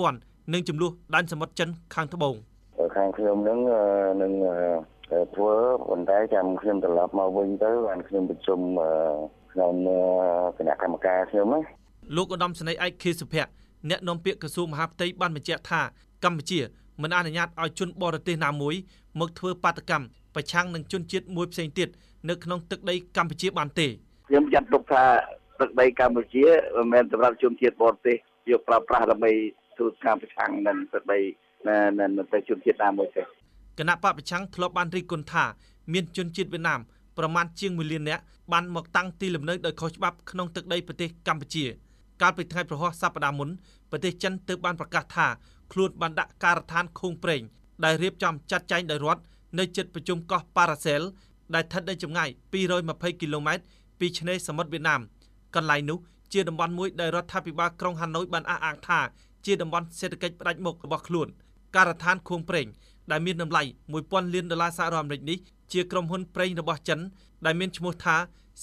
K: នឹងចំនួនដែនសមុទ្រចិនខាងត្បូង
E: ខាងខ្ញុំនឹងធ្វើប៉ុន្តែចាំខ្ញុំត្រឡប់មកវិញទៅបានខ្ញុំប្រជុំក្នុងគណៈកម្មការខ្ញុំណា
K: លោកឧត្តមសេនីយ៍ឯកខៀវសុភ័ក្រអ្នកនាំពាក្យក្រសួងមហាផ្ទៃបានបញ្ជាក់ថាកម្ពុជាមិនអនុញ្ញាតឲ្យជនបរទេសណាមួយមកធ្វើបាតកម្មប្រឆាំងនឹងជនជាតិមួយផ្សេងទៀតនៅក្នុងទឹកដីកម្ពុជាបានទេ
E: ខ្ញុំចាត់ទុកថាទឹកដីកម្ពុជាមិនមែនសម្រាប់ជនជាតិបរទេសយកប្រើប្រាស់ដើម្បីធ្វើការប្រឆាំងនឹងទឹកដីនៅជនជាតិណាមួយទេ
K: គណៈបព្វប្រឆាំងធ្លាប់បានរិះគន់ថាមានជនជាតិវៀតណាមប្រមាណជាង1លាននាក់បានមកតាំងទីលំនៅដោយខុសច្បាប់ក្នុងទឹកដីប្រទេសកម្ពុជាកាលពីថ្ងៃប្រហោះសប្តាហ៍មុនប្រទេសចិនទើបបានប្រកាសថាខ្លួនបានដាក់ការដ្ឋានឃុំព្រែងដែលរៀបចំចាត់ចែងដោយរដ្ឋនៅជិតប្រជុំកោះប៉ារ៉ាសែលដែលស្ថិតនៅចម្ងាយ220គីឡូម៉ែត្រពីឆ្នេរសមុទ្រវៀតណាមកន្លែងនោះជាតំបន់មួយដែលរដ្ឋាភិបាលក្រុងហាណូយបានអះអាងថាជាតំបន់សេដ្ឋកិច្ចផ្ដាច់មុខរបស់ខ្លួនការដ្ឋានឃុំព្រែងដែលមានតម្លៃ$1000 លានសហរដ្ឋអាមេរិកនេះជាក្រុមហ៊ុនប្រេងរបស់ចិនដែលមានឈ្មោះថា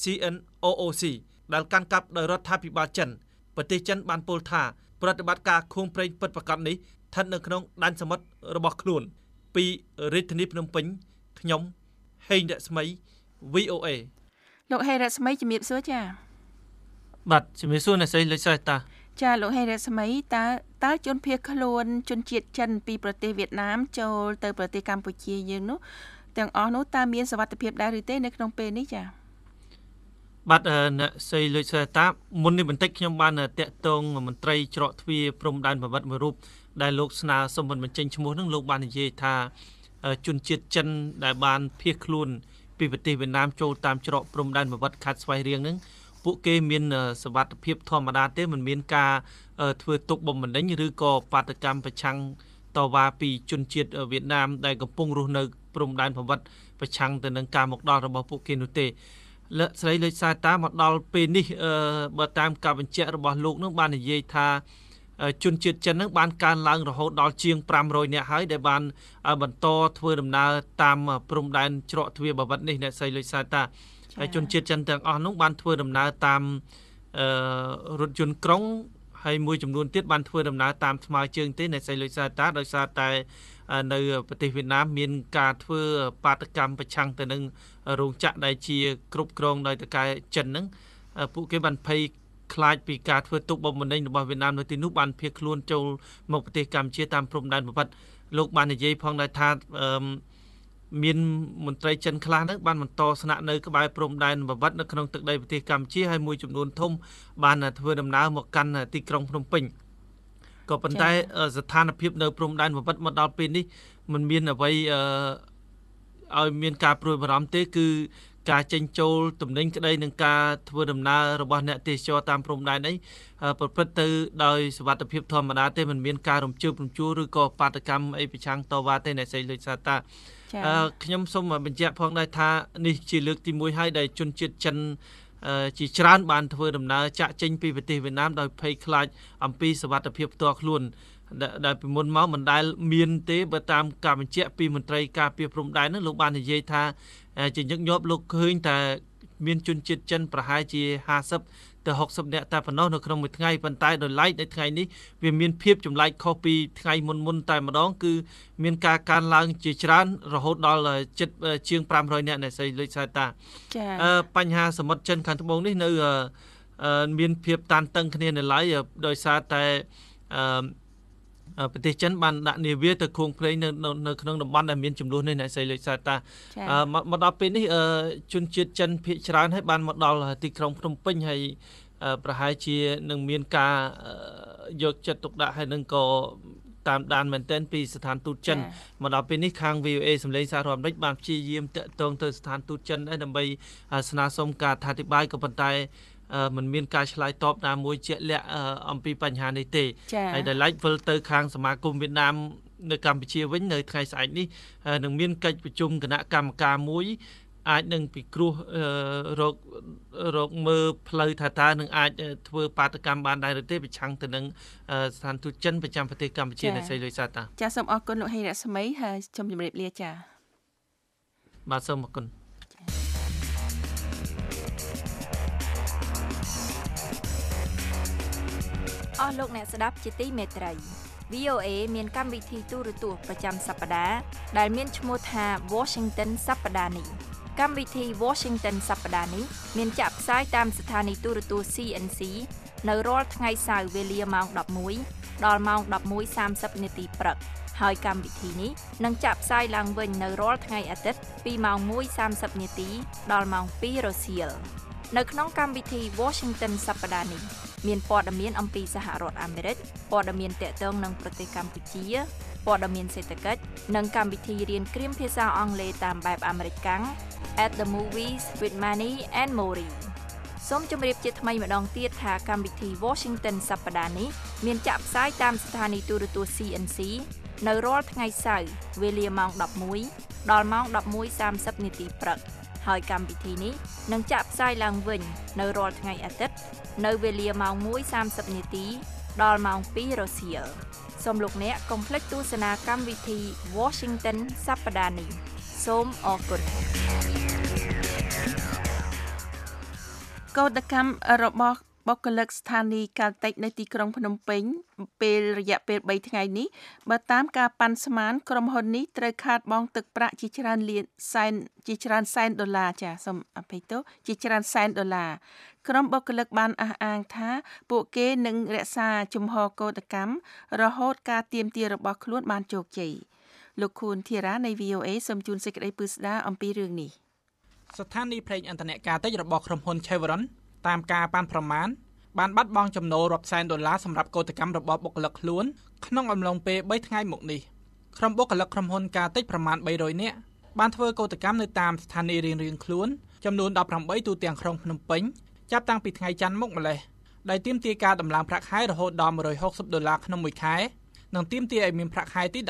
K: CNOOC ដែលកាន់កាប់ដោយរដ្ឋាភិបាលចិនប្រទេសចិនបានពោលថាប្រតិបត្តិការឃុំព្រែងពិតប្រាកដនេះស្ថិតនៅក្នុងដែនសមុទ្ររបស់ខ្លួនពីរាជធានីភ្នំពេញខ្ញុំហេងរស្មី VOA
C: លោកហេងរស្មីជំរាបសួរចា៎
K: បាទជំរាបសួរអ្នកស្រីលេខស្រេចតា
C: ចាលោកហេងរស្មីតើជនភៀសខ្លួនជនជាតិចិនពីប្រទេសវៀតណាមចូលទៅប្រទេសកម្ពុជាយើងនោះទាំងអស់នោះតើមានសុវត្ថិភាពដែរឬទេនៅក្នុងពេលនេះចា
K: បាទអ្នកស្រីលេខស្រេចតាមុននេះបន្តិចខ្ញុំបានតាក់ទងមន្ត្រីច្រកទ្វារព្រំដែនប្រវត្តិមួយរូបដែលលោកស្នើសុំបញ្ចេញឈ្មោះនឹងលោកបាននិយាយថាជនជាតិចិនដែលបានភៀសខ្លួនពីប្រទេសវៀតណាមចូលតាមច្រកព្រំដែនប្រវត្តិខេត្តស្វាយរៀងនឹងពួកគេមានសុវត្ថិភាពធម្មតាទេមិនមានការធ្វើទុកបុកម្នេញឬក៏បាតកម្មប្រឆាំងតវ៉ាពីជនជាតិវៀតណាមដែលកំពុងរស់នៅព្រំដែនប្រវត្តិប្រឆាំងទៅនឹងការមកដល់របស់ពួកគេនោះទេលោកស្រីលេខសារតាមកដល់ពេលនេះបើតាមការបញ្ជាក់របស់លោកនឹងបាននិយាយថាជនជាតិចិននឹងបានកើនឡើងរហូតដល់ជាង500នាក់ហើយដែលបានបន្តធ្វើដំណើរតាមព្រំដែនច្រកទ្វារប្រវត្តិនេះអ្នកស្រីលេខសារតាហើយជនជាតិចិនទាំងអស់នោះបានធ្វើដំណើរតាមរថយន្តក្រុងហើយមួយចំនួនទៀតបានធ្វើដំណើរតាមថ្មើរជើងទេអ្នកស្រីលេខសារតាដោយសារតែនៅប្រទេសវៀតណាមមានការធ្វើបាតកម្មប្រឆាំងទៅនឹងរោងចក្រដែលជាគ្រប់គ្រងដោយតកែចិនហ្នឹងពួកគេបានភ័យខ្លាចពីការធ្វើទុកបុកម្នេញរបស់វៀតណាមនៅទីនោះបានភៀសខ្លួនចូលមកប្រទេសកម្ពុជាតាមព្រំដែនប្រវត្តិលោកបាននិយាយផងដែរថាមានមន្ត្រីចិនខ្លះហ្នឹងបានបន្តស្នាក់នៅក្បែរព្រំដែនប្រវត្តិនៅក្នុងទឹកដីប្រទេសកម្ពុជាហើយមួយចំនួនធំបានធ្វើដំណើរមកកាន់ទីក្រុងភ្នំពេញក៏ប៉ុន្តែស្ថានភាពនៅព្រំដែនប្រវត្តិមកដល់ពេលនេះมันមានអ្វីឲ្យមានការព្រួយបារម្ភទេគឺការចេញចូលទំនិញក្តីនឹងការធ្វើដំណើររបស់អ្នកទេសចរតាមព្រំដែននេះប្រព្រឹត្តទៅដោយសុវត្ថិភាពធម្មតាទេมันមានការរំជើបរំជួលឬក៏បាតកម្មអីប្រឆាំងតវ៉ាទេអ្នកស្រីលេខសាតាខ្ញុំសូមបញ្ជាក់ផងដែរថានេះជាលើកទី1ហើយដែលជនជាតិចិនជាច្រើនបានធ្វើដំណើរចាក់ចេញពីប្រទេសវៀតណាមដោយភ័យខ្លាចអំពីសុវត្ថិភាពផ្ទាល់ខ្លួនដែលពីមុនមកមិនដែលមានទេបើតាមការបញ្ជាក់ពីមន្ត្រីការពារព្រំដែននោះលោកបាននិយាយថាជាញឹកញាប់លោកឃើញតែមានជនជាតិចិនប្រហែលជា50ទៅ60នាក់តែប៉ុណ្ណោះនៅក្នុងមួយថ្ងៃប៉ុន្តែដោយឡែកនៅថ្ងៃនេះវាមានភាពចម្លែកខុសពីថ្ងៃមុនតែម្ដងគឺមានការកើនឡើងជាច្រើនរហូតដល់ជិតជាង500នាក់អ្នកស្រីលេខសាតាបញ្ហាសមុទ្រចិនខាងត្បូងនេះនៅមានភាពតានតឹងគ្នានៅឡើយដោយសារតែប្រទេសចិនបានដាក់នាវាទៅខួងព្រែងនៅក្នុងតំបន់ដែលមានចំនួននេះអ្នកស្រីលេខសាតាមកដល់ពេលនេះជនជាតិចិនភាគច្រើនហើយបានមកដល់ទីក្រុងភ្នំពេញហើយប្រហែលជានឹងមានការយកចិត្តទុកដាក់ហើយនឹងក៏តាមដានមែនទែនពីស្ថានទូតចិនមកដល់ពេលនេះខាង VOA សម្លេងសហរដ្ឋអាមេរិកបានព្យាយាមតាក់ទងទៅស្ថានទូតចិនដើម្បីស្នើសុំការអធិប្បាយក៏ប៉ុន្តែมันមានការឆ្លើយតបណាមួយជាក់លាក់អំពីបញ្ហានេះទេហើយដែលឡែកវិលទៅខាងសមាគមវៀតណាមនៅកម្ពុជាវិញនៅថ្ងៃស្អែកនេះនឹងមានកិច្ចប្រជុំគណៈកម្មការមួយអាចនឹងពិគ្រោះរកមើលផ្លូវថាតើនឹងអាចធ្វើបាតកម្មបានដែរឬទេប្រឆាំងទៅនឹងស្ថានទូតចិនប្រចាំប្រទេសកម្ពុជានៅស្រីលុយសាតា
C: ចាសូមអរគុណលោកហេងរស្មីហើយសូមជម្រាបលាចា
K: បាទសូមអរគុណ
M: អស់លោកអ្នកស្ដាប់ជាទីមេត្រី VOA មានកម្មវិធីទូរទស្សន៍ប្រចាំសប្តាហ៍ដែលមានឈ្មោះថា Washington សប្តាហ៍នេះកម្មវិធី Washington សប្តាហ៍នេះមានចាក់ផ្សាយតាមស្ថានីយ៍ទូរទស្សន៍ CNC នៅរាល់ថ្ងៃសៅរ៍វេលាម៉ោង 11 ដល់ម៉ោង 11:30 នាទីព្រឹកហើយកម្មវិធីនេះនឹងចាក់ផ្សាយឡើងវិញនៅរាល់ថ្ងៃអាទិត្យពីម៉ោង 1:30 នាទីដល់ម៉ោង 2 រសៀលនៅក្នុងកម្មវិធី Washington សប្តាហ៍នេះមានព័ត៌មានអំពីសហរដ្ឋអាមេរិកព័ត៌មានទាក់ទងនឹងប្រទេសកម្ពុជាព័ត៌មានសេដ្ឋកិច្ចនិងកម្មវិធីរៀនគ្រាមភាសាអង់គ្លេសតាមបែបអាមេរិកកាំង At the Movies with Manny and Mori សូមជម្រាបជាថ្មីម្ដងទៀតថាកម្មវិធី Washington សប្តាហ៍នេះមានចាក់ផ្សាយតាមស្ថានីយ៍ទូរទស្សន៍ CNC នៅរាល់ថ្ងៃសៅរ៍វេលាម៉ោង 11 ដល់ម៉ោង 11:30 នាទីព្រឹកហើយកម្មវិធីនេះនឹងចាក់ផ្សាយឡើងវិញនៅរាល់ថ្ងៃអាទិត្យនៅវេលាម៉ោង 1:30 នាទីដល់ម៉ោង 2 រសៀលសូមលោកអ្នកកុំភ្លេចទស្សនាកម្មវិធី Washington សប្តាហ៍នេះសូមអរគុណ
C: កោតកម្មរបស់បុគ្គលិកស្ថានីយ៍កាល់តិចនៅទីក្រុងភ្នំពេញពេលរយៈពេល3ថ្ងៃនេះបើតាមការប៉ាន់ស្មានក្រុមហ៊ុននេះត្រូវខាតបង់ទឹកប្រាក់ជាច្រើនសែនដុល្លារចាសូមអភ័យទោសជាច្រើនសែនដុល្លារក្រុមបុគ្គលិកបានអះអាងថាពួកគេនឹងរក្សាជំហរកោតកម្មរហូតការទាមទាររបស់ខ្លួនបានជោគជ័យលោកខួនធីរ៉ានៃ VOA សូមជូនសេចក្តីពិស្ដារអំពីរឿងនេះ
K: ស្ថានីយ៍ប្រេងឥន្ធនៈកាតិចរបស់ក្រុមហ៊ុន Chevron តាមការប៉ាន់ប្រមាណបានបាត់បង់ចំណូលរាប់សែនដុល្លារសម្រាប់កោតកម្មរបស់បុគ្គលិកខ្លួនក្នុងអំឡុងពេល3ថ្ងៃមកនេះក្រុមបុគ្គលិកក្រុមហ៊ុនកាតិចប្រមាណ300នាក់បានធ្វើកោតកម្មនៅតាមស្ថានីយ៍រៀងៗខ្លួនចំនួន18ទូទាំងក្រុងភ្នំពេញចាប់តាំងពីថ្ងៃច័ន្ទមកម្លេះដែលទាមទារការដំឡើងប្រាក់ខែរហូតដល់$160ក្នុងមួយខែនិងទាមទារឲ្យមានប្រាក់ខែទី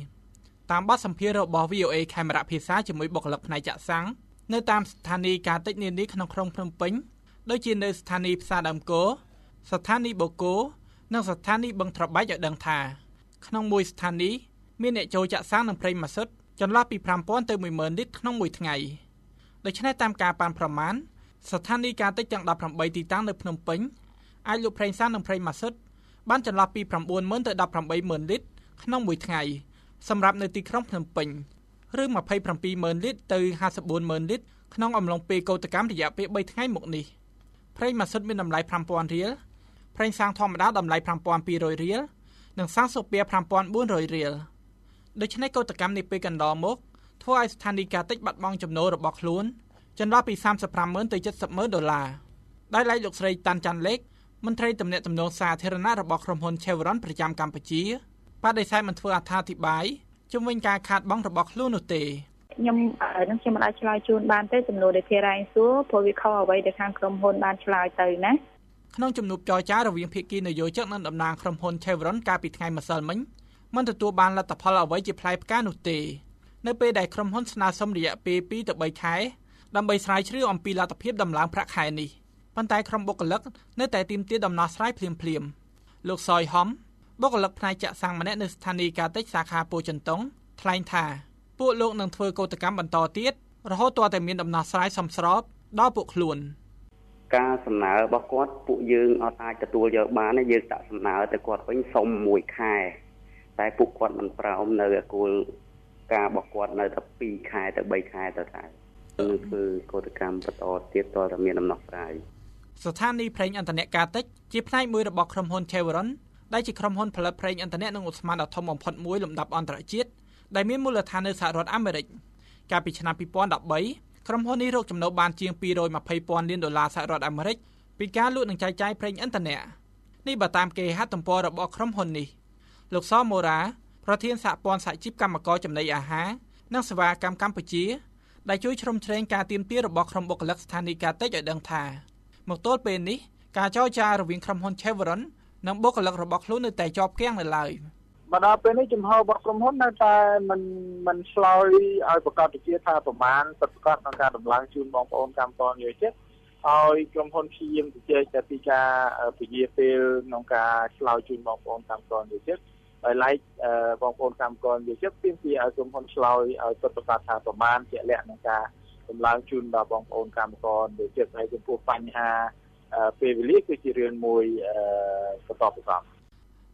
K: 13តាមបទសម្ភាសន៍របស់ VOA ខេមរៈភាសាជាមួយបុគ្គលិកផ្នែកចាក់សាំងនៅតាមស្ថានីយ៍កាតិចនានាក្នុងក្រុងភ្នំពេញដូចជានៅស្ថានីយ៍ផ្សារដើមគោស្ថានីយ៍បូកូនិងស្ថានីយ៍បឹងត្របែកឲ្យដឹងថាក្នុងមួយស្ថានីយ៍មានអ្នកចូលចាក់សាំងនិងប្រេងម៉ាស៊ូតចន្លោះពី 5,000 ទៅ 10,000 លីត្រក្នុងមួយថ្ងៃដូច្នេះតាមការប៉ាន់ប្រមាណស្ថានីយ៍កាតិចទាំង18ទីតាំងនៅភ្នំពេញអាចលក់ប្រេងសាំងនិងប្រេងម៉ាស៊ូតបានចន្លោះពី 90,000 ទៅ 18,000 លីត្រក្នុងមួយថ្ងៃសម្រាប់នៅទីក្រុងភ្នំពេញឬ 27,000 លីត្រទៅ 54,000 លីត្រក្នុងអំឡុងពេលកោតកម្មរយៈពេល3ថ្ងៃមកនេះប្រេងម៉ាស៊ូតមានតម្លៃ 5,000 រៀលប្រេងសាំងធម្មតាតម្លៃ 5,200 រៀលនិងសាំងសូពៀ 5,400 រៀលដូច្នេះកោតកម្មនេះពេលកន្លងមកធ្វើឲ្យស្ថានីយ៍កាតិចបាត់បង់ចំណូលរបស់ខ្លួនចន្លោះពី $35,000 ទៅ $70,000 ដោយឡែកលោកស្រីតាន់ចាន់លេខមន្ត្រីទំនាក់ទំនងសាធារណៈរបស់ក្រុមហ៊ុន Chevron ប្រចាំកម្ពុជាបដិសេធមិនធ្វើអត្ថាធិប្បាយជុំវិញការខាតបង់របស់ខ្លួននោះទេ
N: ខ្ញុំមិនអាចឆ្លើយជូនបានទេចំនួនដែលភារ៉ែងសួរព្រោះវាខុសអ្វីដែលខាងក្រុមហ៊ុនបានឆ្លើយទៅណា
K: ក្នុងជំនួបចរចារវាងភាគីនយោជកនិងតំណាងក្រុមហ៊ុន Chevron កាលពីថ្ងៃម្សិលមិញមិនទទួលបានលទ្ធផលអ្វីជាផ្លែផ្កានោះទេនៅពេលដែលក្រុមហ៊ុនស្នើសុំរយៈពេល2ទៅ3ខែដើម្បីស្រាវជ្រាវអំពីលទ្ធភាពដំឡើងប្រាក់ខែនេះប៉ុន្តែក្រុមបុគ្គលិកនៅតែទាមទារដំណោះស្រាយភ្លាមៗលោកសយហំបុគ្គលិកផ្នែកចាក់សាំងម្នាក់នៅស្ថានីយ៍កាតិចសាខាពោធិ៍ចិនតុងថ្លែងថាពួកលោកនឹងធ្វើកោតកម្មបន្តទៀតរហូតទាល់តែមានដំណោះស្រាយសមស្របដល់ពួកខ្លួន
O: ការសំណើរបស់គាត់ពួកយើងអត់អាចទទួលយកបានទេយើងដាក់សំណើទៅគាត់វិញសុំ1ខែតែពួកគាត់មិនព្រមនៅគោលការណ៍របស់គាត់នៅតែ2ខែទៅ3ខែទៅតែគឺធ្វើកោតកម្មបន្តទៀតតតែមានដំណោះស្រាយ
K: ស្ថានីយ៍ប្រេងឥន្ធនៈកាតិចជាផ្នែកមួយរបស់ក្រុមហ៊ុន Chevron ដែលជាក្រុមហ៊ុនផលិតប្រេងឥន្ធនៈនិងឧស្ម័នដ៏ធំបំផុតមួយលំដាប់អន្តរជាតិដែលមានមូលដ្ឋាននៅសហរដ្ឋអាមេរិកកាលពីឆ្នាំ2013ក្រុមហ៊ុននេះរកចំណូលបានជាង$220,000 លានសហរដ្ឋអាមេរិកពីការលក់និងចែកចាយប្រេងឥន្ធនៈនេះបើតាមគេហទំព័ររបស់ក្រុមហ៊ុននេះលោកសម៉ូរ៉ាប្រធានសហព័ន្ធសហជីពកម្មករចំណីអាហារនិងសេវាកម្មកម្ពុជាដែលជួយជ្រោមជ្រែងការទាមទាររបស់ក្រុមបុគ្គលិកស្ថានីយ៍កាតិចឲ្យដឹងថាមកទល់ពេលនេះការចរចារវាងក្រុមហ៊ុន Chevron និងបុគ្គលិករបស់ខ្លួននៅតែជាប់គាំងនៅឡើយ
P: មកដល់ពេលនេះចំហរបស់ក្រុមហ៊ុននៅតែមិនឆ្លើយឲ្យប្រកាសជាថាប្រមាណប្រកាសក្នុងការដំឡើងជូនបងប្អូនកម្មករនិយោជិតឲ្យក្រុមហ៊ុនព្យាយាមជជែកតែពីការពជាពេលក្នុងការឆ្លើយជូនបងប្អូនកម្មករនិយោជិតហើយឡែកបងប្អូនកម្មករនិយោជិតទាមទារឲ្យក្រុមហ៊ុនឆ្លើយឲ្យប្រកាសថាប្រមាណជាក់លាក់ក្នុងការដំឡើងជូនដល់បងប្អូនកម្មករនិយោជិតហើយចំពោះបញ្ហាពេលវេលាគឺជារឿងមួយបន្តបន្ទាប់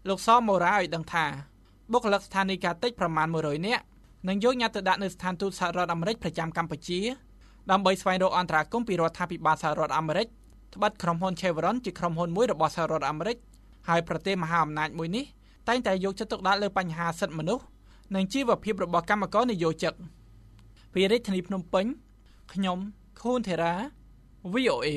Q: លោកសម៉ូរ៉ាឲ្យដឹងថាបុគ្គលិកស្ថានីយ៍ការតិចប្រមាណ100នាក់នឹងយកញត្តិទៅដាក់នៅស្ថានទូតសហរដ្ឋអាមេរិកប្រចាំកម្ពុជាដើម្បីស្វែងរកអន្តរាគមន៍ពីរដ្ឋាភិបាលសហរដ្ឋអាមេរិកត្បិតក្រុមហ៊ុន Chevron ជាក្រុមហ៊ុនមួយរបស់សហរដ្ឋអាមេរិកហើយប្រទេសមហាអំណាចមួយនេះតែងតែយកចិត្តទុកដាក់លើបញ្ហាសិទ្ធិមនុស្សនិងជីវភាពរបស់កម្មករនិយោជិកពីរាជធានីភ្នំពេញខ្ញុំខួនធីរ៉ា VOA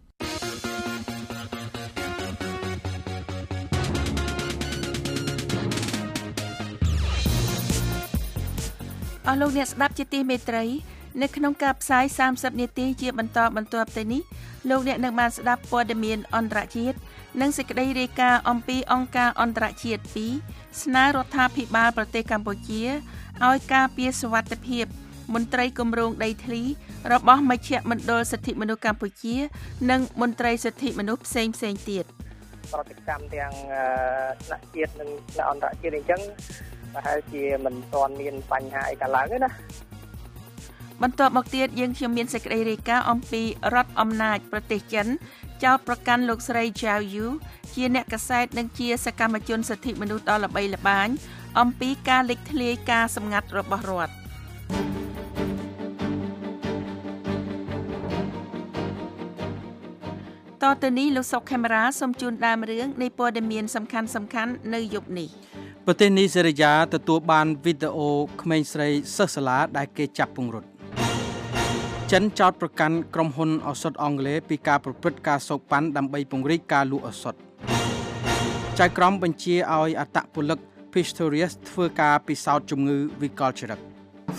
C: អស់លោកអ្នកស្ដាប់ជាទីមេត្រីនៅក្នុងការផ្សាយ30នាទីជាបន្តបន្ទាប់ទៅនេះលោកអ្នកនឹងបានស្ដាប់ព័ត៌មានអន្តរជាតិនិងសេចក្តីរាយការណ៍អំពីអង្គការអន្តរជាតិ2ស្នើរដ្ឋាភិបាលប្រទេសកម្ពុជាឲ្យការពារសុវត្ថិភាពមន្ត្រីគម្រោងដីធ្លីរបស់មជ្ឈមណ្ឌលសិទ្ធិមនុស្សកម្ពុជានិងមន្ត្រីសិទ្ធិមនុស្សផ្សេងទៀត
R: ប្រតិកម្មទាំងថ្នាក់ជាតិនិងថ្នាក់អន្តរជាតិអញ្ចឹងប្រហែលជាមិនទាន់មានបញ្ហាអីកើតឡើងទេណា
C: បន្ទាប់មកទៀតយើងខ្ញុំមានសេចក្តីរាយការណ៍អំពីរដ្ឋអំណាចប្រទេសចិនចោទប្រកាន់លោកស្រី Zhao Yu ជាអ្នកកាសែតនិងជាសកម្មជនសិទ្ធិមនុស្សដ៏ល្បីល្បាញអំពីការលេចធ្លាយការសម្ងាត់របស់រដ្ឋតទៅនេះលោកសុកខេមរាសូមជូនដើមរឿងនៃព័ត៌មានសំខាន់នៅយប់នេះ
D: ប្រទេសនីសេរីយ៉ាទទួលបានវីដេអូក្មេងស្រីសិស្សសាលាដែលគេចាប់ពង្រត់ចិនចោទប្រកាន់ក្រុមហ៊ុនឱសថអង់គ្លេសពីការប្រព្រឹត្តការសោកប៉ាន់ដើម្បីពង្រីកការលក់ឱសថចៅក្រមបញ្ជាឲ្យអត្តពលិក Pistorius ធ្វើការពិសោធន៍ជំងឺវិកលចរិត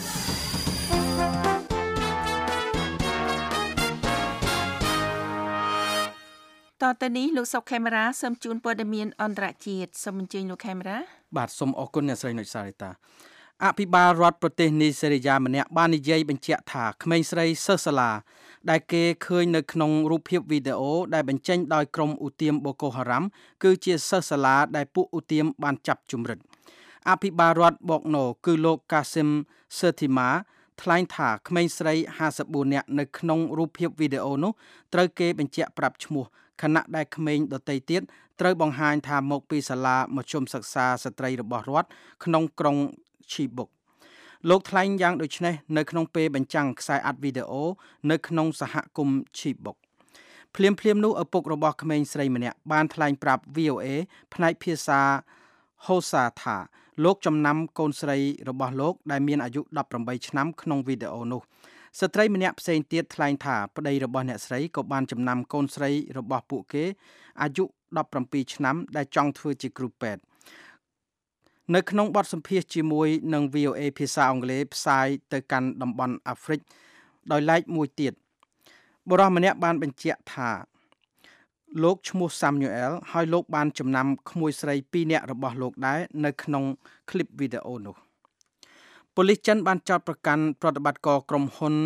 C: តទៅនេះលោកសុកខេមរាសូមជូនព័ត៌មានអន្តរជាតិសូមអញ្ជើញលោកខេមរា
D: បាទសូមអរគុណអ្នកស្រីនុចសារិតាអភិបាលរដ្ឋប្រទេសនីសេរីយ៉ាម្នាក់បាននិយាយបញ្ជាក់ថាក្មេងស្រីសិស្សសាលាដែលគេឃើញនៅក្នុងរូបភាពវីដេអូដែលបញ្ចេញដោយក្រុមឧទាមបូកូហារ៉ាំគឺជាសិស្សសាលាដែលពួកឧទាមបានចាប់ជំរិតអភិបាលរដ្ឋបូកណូគឺលោកកាស៊ីមសឺធីម៉ាថ្លែងថាក្មេងស្រី54នាក់នៅក្នុងរូបភាពវីដេអូនោះត្រូវគេបញ្ជាក់ប្រាប់ឈ្មោះខណៈដែលក្មេងដទៃទៀតត្រូវបង្ហាញថាមកពីសាលាមធ្យមសិក្សាស្ត្រីរបស់រដ្ឋក្នុងក្រុងឈីបុកលោកថ្លែងយ៉ាងដូចនេះនៅក្នុងពេលបញ្ចាំងខ្សែអាត់វីដេអូនៅក្នុងសហគមន៍ឈីបុកភ្លាមនោះឪពុករបស់ក្មេងស្រីម្នាក់បានថ្លែងប្រាប់ VOA ផ្នែកភាសាហូសាថាលោកចំណាំកូនស្រីរបស់លោកដែលមានអាយុ18ឆ្នាំក្នុងវីដេអូនោះស្ត្រីម្នាក់ផ្សេងទៀតថ្លែងថាប្តីរបស់អ្នកស្រីក៏បានចំណាំកូនស្រីរបស់ពួកគេអាយុ17ឆ្នាំដែលចង់ធ្វើជាគ្រូពេទ្យនៅក្នុងបទសម្ភាសន៍ជាមួយនឹង VOA ភាសាអង់គ្លេសផ្សាយទៅកាន់តំបន់អាហ្វ្រិកដោយឡែកមួយទៀតបុរសម្នាក់បានបញ្ជាក់ថាលោកឈ្មោះ Samuel ហើយលោកបានចំណាំក្មួយស្រី2នាក់របស់លោកដែរនៅក្នុងคลิปវីដេអូនោះប៉ូលីសចិនបានចោទប្រកាន់ប្រតិបត្តិការក្រុមហ៊ុន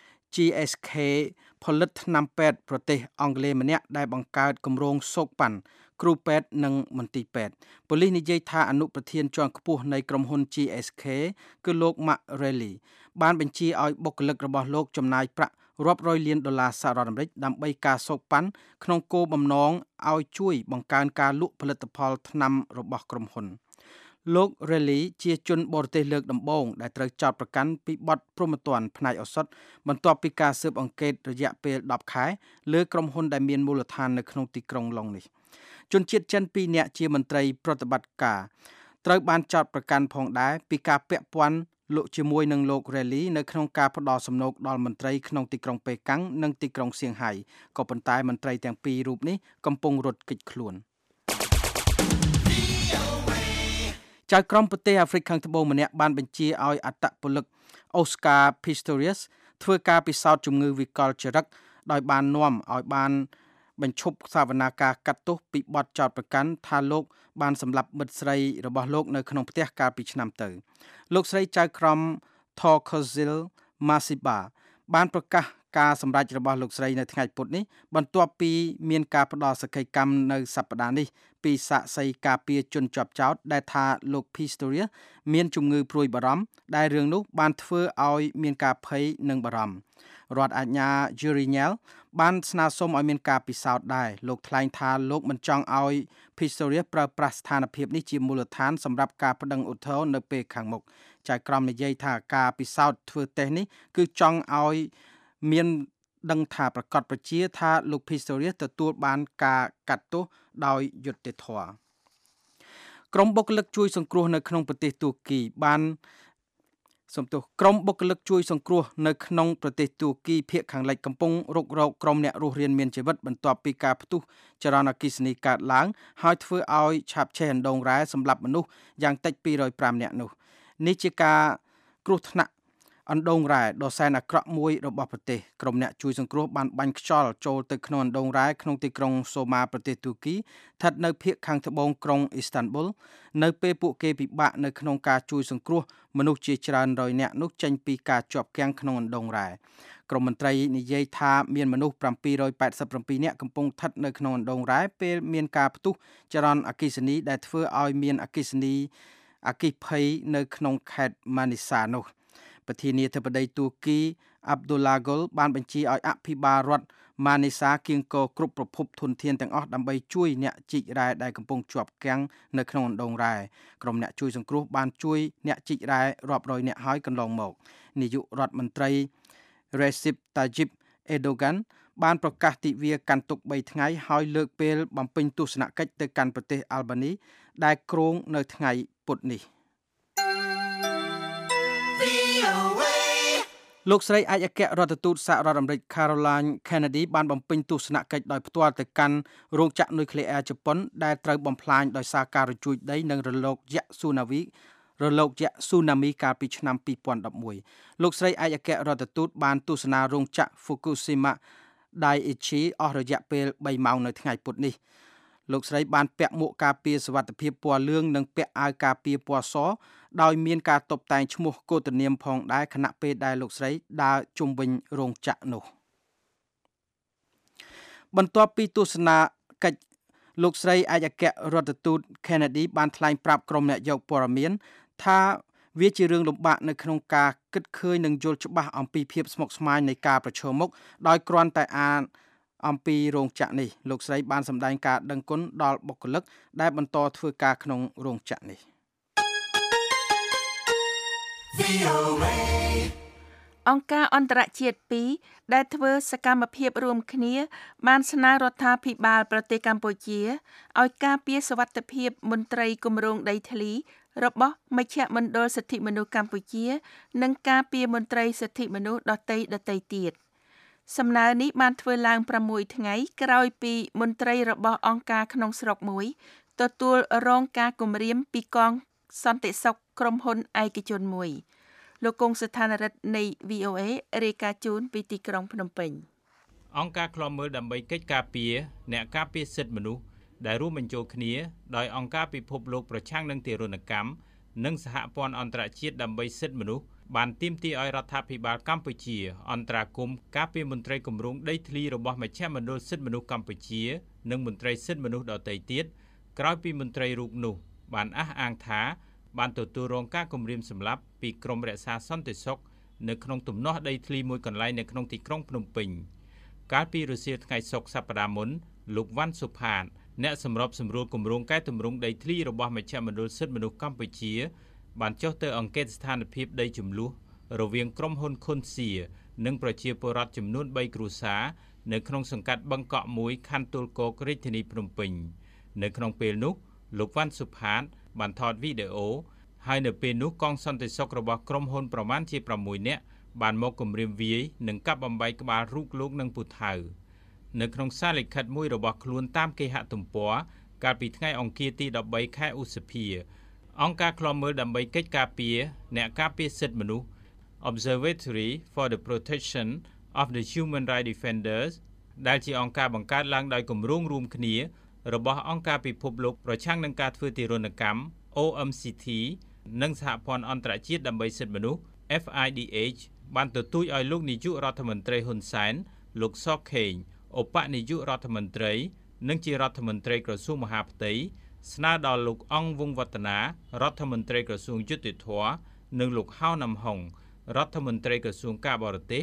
D: GSK ផលិតថ្នាំពេទ្យប្រទេសអង់គ្លេសម្នាក់ដែលបង្កើតគម្រោងសោកប៉ាន់គ្រូពេទ្យនិងមន្ទីរពេទ្យប៉ូលីសនិយាយថាអនុប្រធានជាន់ខ្ពស់នៃក្រុមហ៊ុន GSK គឺលោក Mark Rayleigh បានបញ្ជាឲ្យបុគ្គលិករបស់លោកចំណាយប្រាក់រាប់រយលានដុល្លារសហរដ្ឋអាមេរិកដើម្បីការសោកប៉ាន់ក្នុងគោលបំណងឲ្យជួយបង្កើនការលក់ផលិតផលថ្នាំរបស់ក្រុមហ៊ុនលោក Rayleigh ជាជនបរទេសលើកដំបូងដែលត្រូវចោទប្រកាន់ពីបទព្រហ្មទណ្ឌផ្នែកឱសថបន្ទាប់ពីការស៊ើបអង្កេតរយៈពេល10ខែលើក្រុមហ៊ុនដែលមានមូលដ្ឋាននៅក្នុងទីក្រុងឡុងនេះជនជាតិចិន2នាក់ជាមន្ត្រីប្រតិបត្តិការត្រូវបានចោទប្រកាន់ផងដែរពីការពាក់ព័ន្ធលោកជាមួយនឹងលោក Rayleigh នៅក្នុងការផ្ដោតសំណូកដល់មន្ត្រីក្នុងទីក្រុងប៉េកាំងនិងទីក្រុងសៀងហៃក៏ប៉ុន្តែមន្ត្រីទាំងពីររូបនេះកំពុងរត់គេចខ្លួនចៅក្រមប្រទេសអាហ្វ្រិកខាងត្បូងម្នាក់បានបញ្ជាឲ្យអត្តពលិក Oscar Pistorius ធ្វើការពិសោធន៍ជំងឺវិកលចរិតដោយបាននាំឲ្យបានបញ្ឈប់សវនាការកាត់ទោសពីបទចោទប្រកាន់ថាលោកបានសម្លាប់មិត្តស្រីរបស់លោកនៅក្នុងផ្ទះកាលពីឆ្នាំទៅលោកស្រីចៅក្រម Thokozil Masiba បានប្រកាសការសម្រេចរបស់លោកស្រីនៅថ្ងៃពុធនេះបន្ទាប់ពីមានការផ្ដល់សក្ខីកម្មនៅសប្តាហ៍នេះពីសាក្សីការពារជនជាប់ចោទដែលថាលោក Pistorius មានជំងឺព្រួយបារម្ភដែលរឿងនោះបានធ្វើឲ្យមានការភ័យនិងបារម្ភរដ្ឋអាជ្ញា Urinyel បានស្នើសុំឲ្យមានការពិសោធន៍ដែរលោកថ្លែងថាលោកមិនចង់ឲ្យ Pistorius ប្រើប្រាស់ស្ថានភាពនេះជាមូលដ្ឋានសម្រាប់ការប្តឹងឧទ្ធរណ៍នៅពេលខាងមុខចៅក្រមនិយាយថាការពិសោធន៍ធ្វើតេស្តនេះគឺចង់ឲ្យមានដឹងថាប្រកាសប្រជាថាលោក Pistorius ទទួលបានការកាត់ទោសដោយយុត្តិធម៌ក្រុមបុគ្គលិកជួយសង្គ្រោះនៅក្នុងប្រទេសទួរគីក្រុមបុគ្គលិកជួយសង្គ្រោះនៅក្នុងប្រទេសទួរគីភាគខាងលិចកំពុងរុករកក្រុមអ្នករស់រានមានជីវិតបន្ទាប់ពីការផ្ទុះចរន្តអគ្គិសនីកើតឡើងហើយធ្វើឲ្យឆាបឆេះអណ្ដូងរ៉ែសម្លាប់មនុស្សយ៉ាងតិច205នាក់នោះនេះជាការគ្រោះថ្នាក់អណ្ដូងរ៉ែដ៏សែនអាក្រក់មួយរបស់ប្រទេសក្រុមអ្នកជួយសង្គ្រោះបានបាញ់ខ្យល់ចូលទៅក្នុងអណ្ដូងរ៉ែក្នុងទីក្រុងសូម៉ាប្រទេសទួរគីស្ថិតនៅភាគខាងត្បូងក្រុងអ៊ីស្តានប៊ុលនៅពេលពួកគេពិបាកនៅក្នុងការជួយសង្គ្រោះមនុស្សជាច្រើនរយនាក់នោះចេញពីការជាប់គាំងក្នុងអណ្ដូងរ៉ែក្រុមមន្ត្រីនិយាយថាមានមនុស្ស787នាក់កំពុងស្ថិតនៅក្នុងអណ្ដូងរ៉ែពេលមានការផ្ទុះចរន្តអគ្គិសនីដែលធ្វើឲ្យមានអគ្គិភ័យនៅក្នុងខេត្តម៉ានីសានោះប្រធានាធិបតីទួរគីអាប់ឌុលឡាហ្គុលបានបញ្ជាឲ្យអភិបាលរដ្ឋម៉ានីសាគៀងគរគ្រប់ប្រភពធនធានទាំងអស់ដើម្បីជួយអ្នកជីករ៉ែដែលកំពុងជាប់គាំងនៅក្នុងអណ្ដូងរ៉ែក្រុមអ្នកជួយសង្គ្រោះបានជួយអ្នកជីករ៉ែរាប់រយនាក់ហើយកន្លងមកនាយករដ្ឋមន្ត្រី Recep Tayyip Erdogan បានប្រកាសទិវាកាន់ទុក្ខ3ថ្ងៃហើយលើកពេលបំពេញទស្សនកិច្ចទៅកាន់ប្រទេសអាល់បានីដែលគ្រោងនៅថ្ងៃពុធនេះលោកស្រីឯកអគ្គរដ្ឋទូតសហរដ្ឋអាមេរិក Caroline Kennedy បានបំពេញទស្សនកិច្ចដោយផ្ទាល់ទៅកាន់រោងចក្រនុយក្លេអ៊ែរជប៉ុនដែលត្រូវបំផ្លាញដោយសារការរញ្ជួយដីនិងរលកយក្សស៊ូណាមីកាលពីឆ្នាំ2011លោកស្រីឯកអគ្គរដ្ឋទូតបានទស្សនារោងចក្រ Fukushima Daiichi អស់រយៈពេល3ម៉ោងនៅថ្ងៃពុធនេះលោកស្រីបានពាក់មួកការពារសុវត្ថិភាពពណ៌លឿងនិងពាក់អាវការពារពណ៌សដោយមានការតុបតែងឈ្មោះកូដនាមផងដែរខណៈពេលដែលលោកស្រីដើរជុំវិញរោងចក្រនោះបន្ទាប់ពីទស្សនកិច្ចលោកស្រីឯកអគ្គរដ្ឋទូត Kennedy បានថ្លែងប្រាប់ក្រុមអ្នកយកព័ត៌មានថាវាជារឿងលំបាកនៅក្នុងការគិតឃើញនិងយល់ច្បាស់អំពីភាពស្មុគស្មាញនៃការប្រឈមមុខដោយគ្រាន់តែអានអំពីរោងចក្រនេះលោកស្រីបានសម្ដែងការដឹងគុណដល់បុគ្គលិកដែលបន្តធ្វើការក្នុងរោងចក្រនេះ
C: អង្គការអន្តរជាតិ2ដែលធ្វើសកម្មភាពរួមគ្នាបានស្នើរដ្ឋាភិបាលប្រទេសកម្ពុជាឲ្យការពារសុវត្ថិភាពមន្ត្រីគម្រោងដីធ្លីរបស់មជ្ឈមណ្ឌលសិទ្ធិមនុស្សកម្ពុជានិងការពារមន្ត្រីសិទ្ធិមនុស្សដទៃទៀតសំណើនេះបានធ្វើឡើង6ថ្ងៃក្រោយពីមន្ត្រីរបស់អង្គការក្នុងស្រុកមួយទទួលរងការគំរាមពីកងសន្តិសុខក្រុមហ៊ុនឯកជនមួយលោកកុងស្ថានរិទ្ធនៃ VOA រាយការណ៍ជូនពីទីក្រុងភ្នំពេញ
K: អង្គការឃ្លាំមើលដើម្បីកិច្ចការពារអ្នកការពារសិទ្ធិមនុស្សដែលរួមបញ្ចូលគ្នាដោយអង្គការពិភពលោកប្រឆាំងនឹងទារុណកម្មនិងសហព័ន្ធអន្តរជាតិដើម្បីសិទ្ធិមនុស្សបានទាមទារឲ្យរដ្ឋាភិបាលកម្ពុជាអន្តរាគមន៍ការពារមន្ត្រីគម្រោងដីធ្លីរបស់មជ្ឈមណ្ឌលសិទ្ធិមនុស្សកម្ពុជានិងមន្ត្រីសិទ្ធិមនុស្សដទៃទៀតក្រោយពីមន្ត្រីរូបនោះបានអះអាងថាបានទទួលរងការគំរាមសម្លាប់ពីក្រុមរក្សាសន្តិសុខនៅក្នុងទំនាស់ដីធ្លីមួយកន្លែងនៅក្នុងទីក្រុងភ្នំពេញកាលពីរសៀលថ្ងៃសុក្រសប្តាហ៍មុនលោកវ៉ាន់សុផាតអ្នកសម្របសម្រួលគម្រោងកែតម្រង់ដីធ្លីរបស់មជ្ឈមណ្ឌលសិទ្ធិមនុស្សកម្ពុជាបានចុះទៅអង្កេតស្ថានភាពដីជម្លោះរវាងក្រុមហ៊ុនខុនសៀនិងប្រជាពលរដ្ឋចំនួន3គ្រួសារនៅក្នុងសង្កាត់បឹងកក់1ខណ្ឌទួលគោករាជធានីភ្នំពេញនៅក្នុងពេលនោះលោកវ៉ាន់សុផាតបានថតវីដេអូហើយនៅពេលនោះកងសន្តិសុខរបស់ក្រុមហ៊ុនប្រមាណជា6នាក់បានមកគំរាមវាយនិងកាប់បំបែកក្បាលរូបលោកនិងពូថៅនៅក្នុងសារលិខិតមួយរបស់ខ្លួនតាមគេហទំព័រកាលពីថ្ងៃអង្គារទី13ខែឧសភាអង្គការឃ្លាំមើលដើម្បីកិច្ចការពារអ្នកការពារសិទ្ធិមនុស្ស Observatory for the Protection of the Human Rights Defenders ដែលជាអង្គការបង្កើតឡើងដោយគម្រោងរួមគ្នារបស់អង្គការពិភពលោកប្រឆាំងនឹងការធ្វើទារុណកម្ម OMCT និងសហព័ន្ធអន្តរជាតិដើម្បីសិទ្ធិមនុស្ស FIDH បានទទូចឲ្យលោកនាយករដ្ឋមន្ត្រីហ៊ុនសែនលោកសកខេងឧបនាយករដ្ឋមន្ត្រីនិងជារដ្ឋមន្ត្រីក្រសួងមហាផ្ទៃស្នើដល់លោកអង្គវង្សវឌ្ឍនារដ្ឋមន្ត្រីក្រសួងយុតិធធម៌និងលោកហៅណាំហុងរដ្ឋមន្ត្រីក្រសួងការបរទេស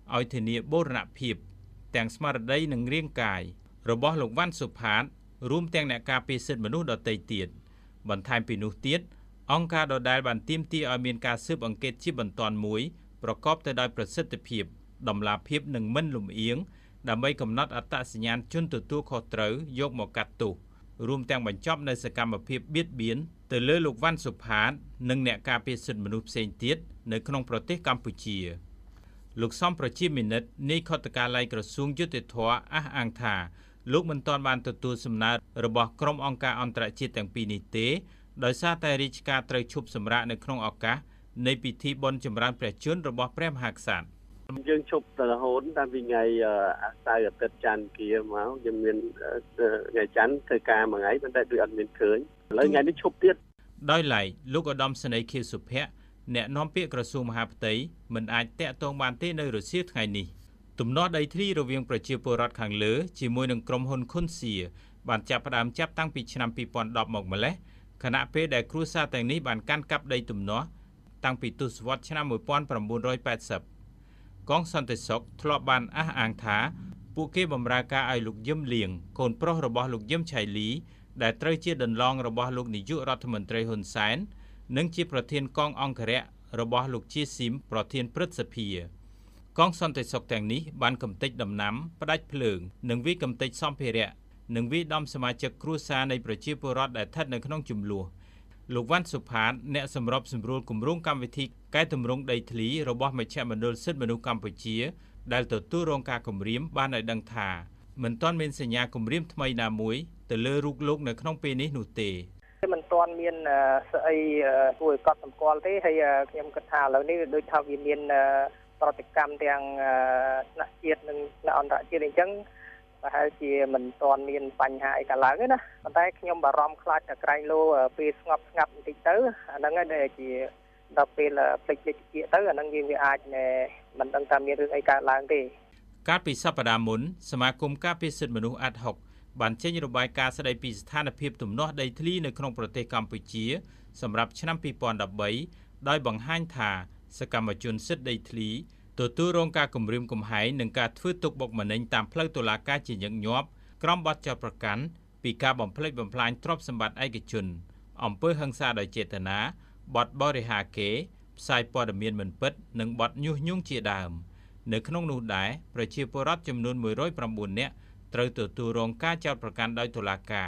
S: ឲ្យធានាបូរណភាពទាំងស្មារតីនិងរាងកាយរបស់លោកវ៉ាន់សុផាតរួមទាំងអ្នកការពារសិទ្ធិមនុស្សដទៃទៀតបន្ថែមពីនោះទៀតអង្គការដដែលបានទាមទារឲ្យមានការស៊ើបអង្កេតជាបន្ទាន់មួយប្រកបទៅដោយប្រសិទ្ធភាពតម្លាភាពនិងមិនលំអៀងដើម្បីកំណត់អត្តសញ្ញាណជនទទួលខុសត្រូវយកមកកាត់ទោសរួមទាំងបញ្ចប់នៅសកម្មភាពបៀតបៀនទៅលើលោកវ៉ាន់សុផាតនិងអ្នកការពារសិទ្ធិមនុស្សផ្សេងទៀតនៅក្នុងប្រទេសកម្ពុជាលោកសំប្រជាមានិតនាយខុទ្ទកាល័យក្រសួងយុតិធធអះអាងថាលោកមិនទាន់បានទទួលសំណើរបស់ក្រុមអង្គការអន្តរជាតិទាំងពីរនេះទេដោយសារតែរាជការត្រូវឈប់សម្រាកនៅក្នុងឱកាសនៃពិធីបុណ្យចម្រើនព្រះជន្មរបស់ព្រះមហាក្សត្រ
T: យើងឈប់ទៅរហូតតាំងពីថ្ងៃអាសៅរ៍អាទិត្យច័ន្ទគៀមកយើងមានថ្ងៃច័ន្ទធ្វើការមួយថ្ងៃប៉ុន្តែដូចអត់មានឃើញឥឡូវថ្ងៃនេះឈប់ទៀត
S: ដោយឡែកលោកឧត្តមសេនីយ៍ខៀវសុភ័ក្រអ្នកនាំពាក្យក្រសួងមហាផ្ទៃមិនអាចតាក់ទងបានទេនៅរសៀលថ្ងៃនេះទំនាស់ដីធ្លីរវាងប្រជាពលរដ្ឋខាងលើជាមួយនឹងក្រុមហ៊ុនខុនសៀបានចាប់ផ្ដើមតាំងពីឆ្នាំ2010មកម្លេះខណៈពេលដែលគ្រួសារទាំងនេះបានកាន់កាប់ដីទំនាស់តាំងពីទសវត្សរ៍ឆ្នាំ1980កងសន្តិសុខធ្លាប់បានអះអាងថាពួកគេបម្រើការឲ្យលោកយឹមលៀងកូនប្រុសរបស់លោកយឹមឆៃលីដែលត្រូវជាដន្លងរបស់លោកនាយករដ្ឋមន្ត្រីហ៊ុនសែននិងជាប្រធានកងអង្គរៈរបស់លោកជាស៊ីមប្រធានព្រឹទ្ធសភា កងសន្តិសុខទាំងនេះបានកំទេចដំណាំផ្ដាច់ភ្លើងនិងវាយកំទេចសម្ភារៈនិងវាយដំសមាជិកគ្រួសារនៃប្រជាពលរដ្ឋដែលស្ថិតនៅក្នុងជម្លោះលោកវ៉ាន់សុផាតអ្នកសម្របសម្រួលគម្រោងកម្មវិធីកែតម្រង់ដីធ្លីរបស់មជ្ឈមណ្ឌលសិទ្ធិមនុស្សកម្ពុជាដែលទទួលរងការគំរាមបានឲ្យដឹងថាមិនទាន់មានសញ្ញាគំរាមថ្មីណាមួយទៅលើរូបលោកនៅក្នុងពេលនេះនោះទេ
R: មិនទាន់មានស្អីគួរឲ្យកត់សម្គាល់ទេហើយខ្ញុំគិតថាឥឡូវនេះដូចថាវាមានប្រតិកម្មទាំងថ្នាក់ជាតិនិងថ្នាក់អន្តរជាតិអញ្ចឹងប្រហែលជាមិនទាន់មានបញ្ហាអីកើតឡើងទេណាប៉ុន្តែខ្ញុំបារម្ភខ្លាចតែក្រែងលោពេលស្ងប់ស្ងាត់បន្តិចទៅអាហ្នឹងឯងដែលជាដល់ពេលភ្លេចតិចទៅអាហ្នឹងវាអាចមិនដឹងថាមានរឿងអីកើតឡើងទេ
S: កាលពីសប្តាហ៍មុនសមាគមការពារសិទ្ធិមនុស្សអាត់ហុកបានចេញរបាយការណ៍ស្ដីពីស្ថានភាពទំនាស់ដីធ្លីនៅក្នុងប្រទេសកម្ពុជាសម្រាប់ឆ្នាំ2013ដោយបង្ហាញថាសកម្មជនសិទ្ធិដីធ្លីទទួលរងការគំរាមកំហែងនិងការធ្វើទុកបុកម្នេញតាមផ្លូវតុលាការជាញឹកញាប់ក្រោមបទចោទប្រកាន់ពីការបំផ្លិចបំផ្លាញទ្រព្យសម្បត្តិឯកជនអំពើហិង្សាដោយចេតនាបទបរិហាកេរ្តិ៍ផ្សាយព័ត៌មានមិនពិតនិងបទញុះញង់ជាដើមនៅក្នុងនោះដែរប្រជាពលរដ្ឋចំនួន109នាក់ត្រូវទទួលរងការចោទប្រកាន់ដោយតុលាការ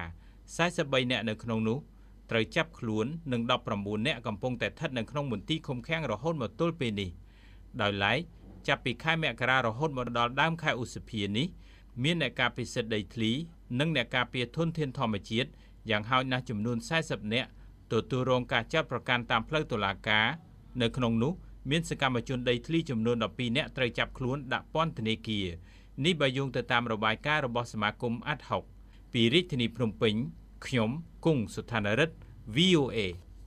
S: 43នាក់នៅក្នុងនោះត្រូវចាប់ខ្លួននិង19នាក់កំពុងតែស្ថិតនៅក្នុងមន្ទីរឃុំឃាំងរហូតមកទល់ពេលនេះដោយឡែកចាប់ពីខែមករារហូតមកដល់ដើមខែឧសភានេះមានអ្នកការពារសិទ្ធិដីធ្លីនិងអ្នកការពារធនធានធម្មជាតិយ៉ាងហោចណាស់ចំនួន40នាក់ទទួលរងការចោទប្រកាន់តាមផ្លូវតុលាការនៅក្នុងនោះមានសកម្មជនដីធ្លីចំនួន12នាក់ត្រូវចាប់ខ្លួនដាក់ពន្ធនាគារនេះបើយោងទៅតាមរបាយការណ៍របស់សមាគមអាត់ហុកពីរាជធានីភ្នំពេញខ្ញុំគង់សុថានរិទ្ធ VOA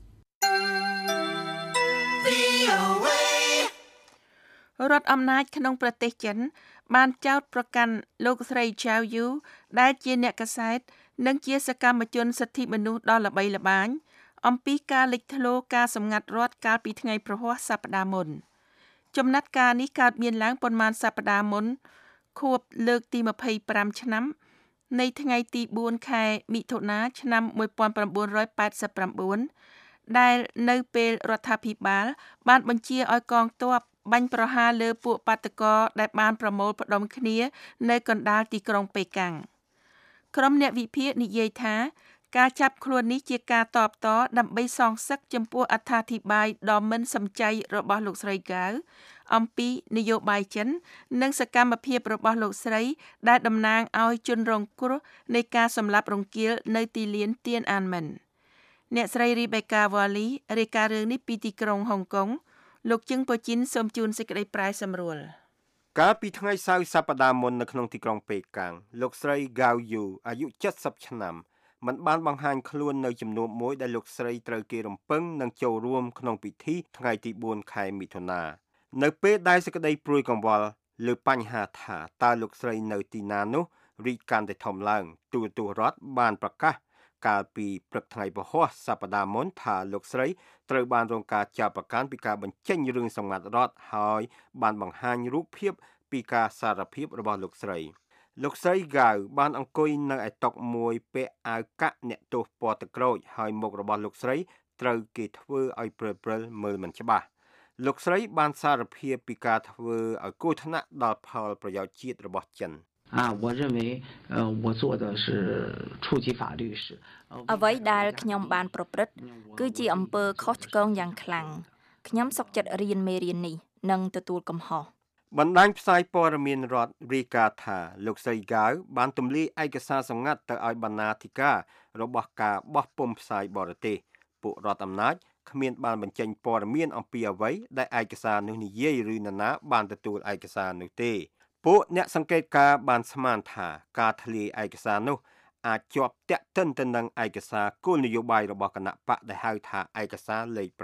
C: រដ្ឋអំណាចក្នុងប្រទេសចិនបានចោទប្រកាន់លោកស្រីឆាវយូដែលជាអ្នកកាសែតនិងជាសកម្មជនសិទ្ធិមនុស្សដ៏ល្បីល្បាញអំពីការលេចធ្លោការសម្ងាត់រដ្ឋកាលពីថ្ងៃប្រហ័សសប្តាហ៍មុនចំណាត់ការនេះកើតមានឡើងប៉ុន្មានសប្តាហ៍មុនខួបលើកទី25ឆ្នាំនៃថ្ងៃទី4ខែមិថុនាឆ្នាំ1989ដែលនៅពេលរដ្ឋាភិបាលបានបញ្ជាឲ្យកងទ័ពបាញ់ប្រហារលើពួកបាតកោដែលបានប្រមូលផ្ដុំគ្នានៅកណ្ដាលទីក្រុងប៉េកាំងក្រុមអ្នកវិភាគនិយាយថាការចាប់ខ្លួននេះជាការតបតដើម្បីសងសឹកចំពោះអត្ថាធិប្បាយដ៏មិនសំចៃរបស់លោកស្រីកៅអំពីនយោបាយចិននិងសកម្មភាពរបស់លោកស្រីដែលតំណាងឲ្យជនរងគ្រោះនៃការសម្លាប់រង្គាលនៅទីលានទៀនអានមិនអ្នកស្រី Rebecca Wally រាយការណ៍រឿងនេះពីទីក្រុងហុងកុងលោកជឹងប៉ូជីនសូមជូនសេចក្តីប្រាយសម្រួល
U: កាលពីថ្ងៃសៅរ៍សប្តាហ៍មុននៅក្នុងទីក្រុងប៉េកាំងលោកស្រី Gao Yu អាយុ70ឆ្នាំមិនបានបង្ហាញខ្លួននៅជំនួបមួយដែលលោកស្រីត្រូវគេរំពឹងនឹងចូលរួមក្នុងពិធីថ្ងៃទី4ខែមិថុនានៅពេលដែលសេចក្តីព្រួយកង្វល់លើបញ្ហាថាតើលោកស្រីនៅទីណានោះរីកកាន់តែធំឡើងទូតរដ្ឋបានប្រកាសកាលពីព្រឹកថ្ងៃពហុសប្តាហ៍មុនថាលោកស្រីត្រូវបានរងការចាប់ប្រកាន់ពីការបញ្ចេញរឿងសម្ងាត់រដ្ឋហើយបានបង្ហាញរូបភាពពីការសារភាពរបស់លោកស្រីហ្គាវបានអង្គុយនៅឯតុមួយពាក់អាវកាក់អ្នកទោសពណ៌ទឹកក្រូចហើយមុខរបស់លោកស្រីត្រូវគេធ្វើឲ្យព្រិលមើលមិនច្បាស់លោកស្រីបានសារភាពពីការធ្វើឲ្យគ្រោះថ្នាក់ដល់ផលប្រយោជន៍ជាតិរបស់ចិន
A: 我认为我做的是触及法律是
M: អ្វីដែលខ្ញុំបានប្រព្រឹត្តគឺជាអំពើខុសឆ្គងយ៉ាងខ្លាំងខ្ញុំសុខចិត្តរៀនមេរៀននេះនិងទទួលកំហុស
U: បណ្ដាញផ្សាយព័ត៌មានរដ្ឋរាយការណ៍ថាលោកស្រីហ្គាវបានទម្លាយឯកសារសម្ងាត់ទៅឲ្យបណ្ណាធិការរបស់ការបោះពុម្ពផ្សាយបរទេសពួករដ្ឋអំណាចគ្មានបានបញ្ចេញព័ត៌មានអំពីអ្វីដែលឯកសារនោះនិយាយឬនរណាបានទទួលឯកសារនោះទេពួកអ្នកសង្កេតការណ៍បានស្មានថាការធ្លាយឯកសារនោះអាចជាប់ទាក់ទិនទៅនឹងឯកសារគោលនយោបាយរបស់គណៈបកដែលហៅថាឯកសារលេខ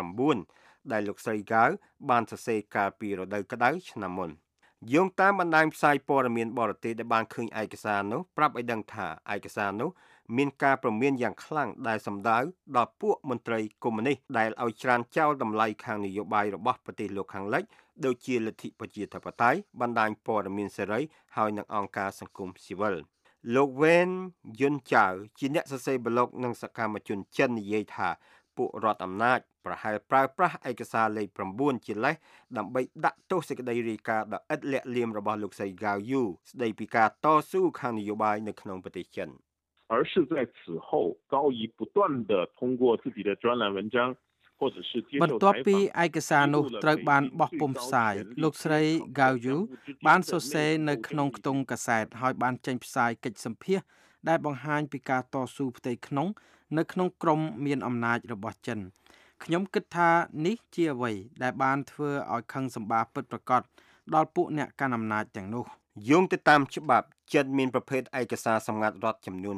U: 9ដែលលោកស្រីហ្គាវបានសរសេរកាលពីរដូវក្តៅឆ្នាំមុនយោងតាមបណ្ដាញផ្សាយព័ត៌មានបរទេសដែលបានឃើញឯកសារនោះប្រាប់ឲ្យដឹងថាឯកសារនោះមានការព្រមានយ៉ាងខ្លាំងដែលសម្ដៅដល់ពួកមន្ត្រីកុម្មុយនីសដែលឲ្យច្រានចោលតម្លៃខាងនយោបាយរបស់ប្រទេសលោកខាងលិចដូចជាលទ្ធិប្រជាធិបតេយ្យបណ្ដាញព័ត៌មានសេរីហើយនិងអង្គការសង្គមស៊ីវិលលោកវ៉េនយុនចៅជាអ្នកសរសេរប្លុកនិងសកម្មជនចិននិយាយថាពួករដ្ឋអំណាចប្រហែលប្រើប្រាស់ឯកសារលេខ9ជាលេសដើម្បីដាក់ទោសសេចក្តីរាយការណ៍ដ៏ឥតលាក់លៀមរបស់លោកស្រីហ្គាវយូស្តីពីការតស៊ូខាងនយោបាយនៅក្នុងប្រទេសចិន
V: 而是在此后高仪不断地通过自己的专栏文章
D: បន្ទាប់ពីឯកសារនោះត្រូវបានបោះពុម្ពផ្សាយលោកស្រីហ្គាវយូបានសរសេរនៅក្នុងខ្ទង់កាសែតហើយបានចេញផ្សាយកិច្ចសម្ភាសន៍ដែលបង្ហាញពីការតស៊ូផ្ទៃក្នុងនៅក្នុងក្រមមានអំណាចរបស់ចិនខ្ញុំគិតថានេះជាអ្វីដែលបានធ្វើឲ្យខឹងសម្បាពិតប្រាកដដល់ពួកអ្នកកាន់អំណាចទាំងនោះ
U: យោងទៅតាមច្បាប់ចិនមានប្រភេទឯកសារសម្ងាត់រដ្ឋចំនួន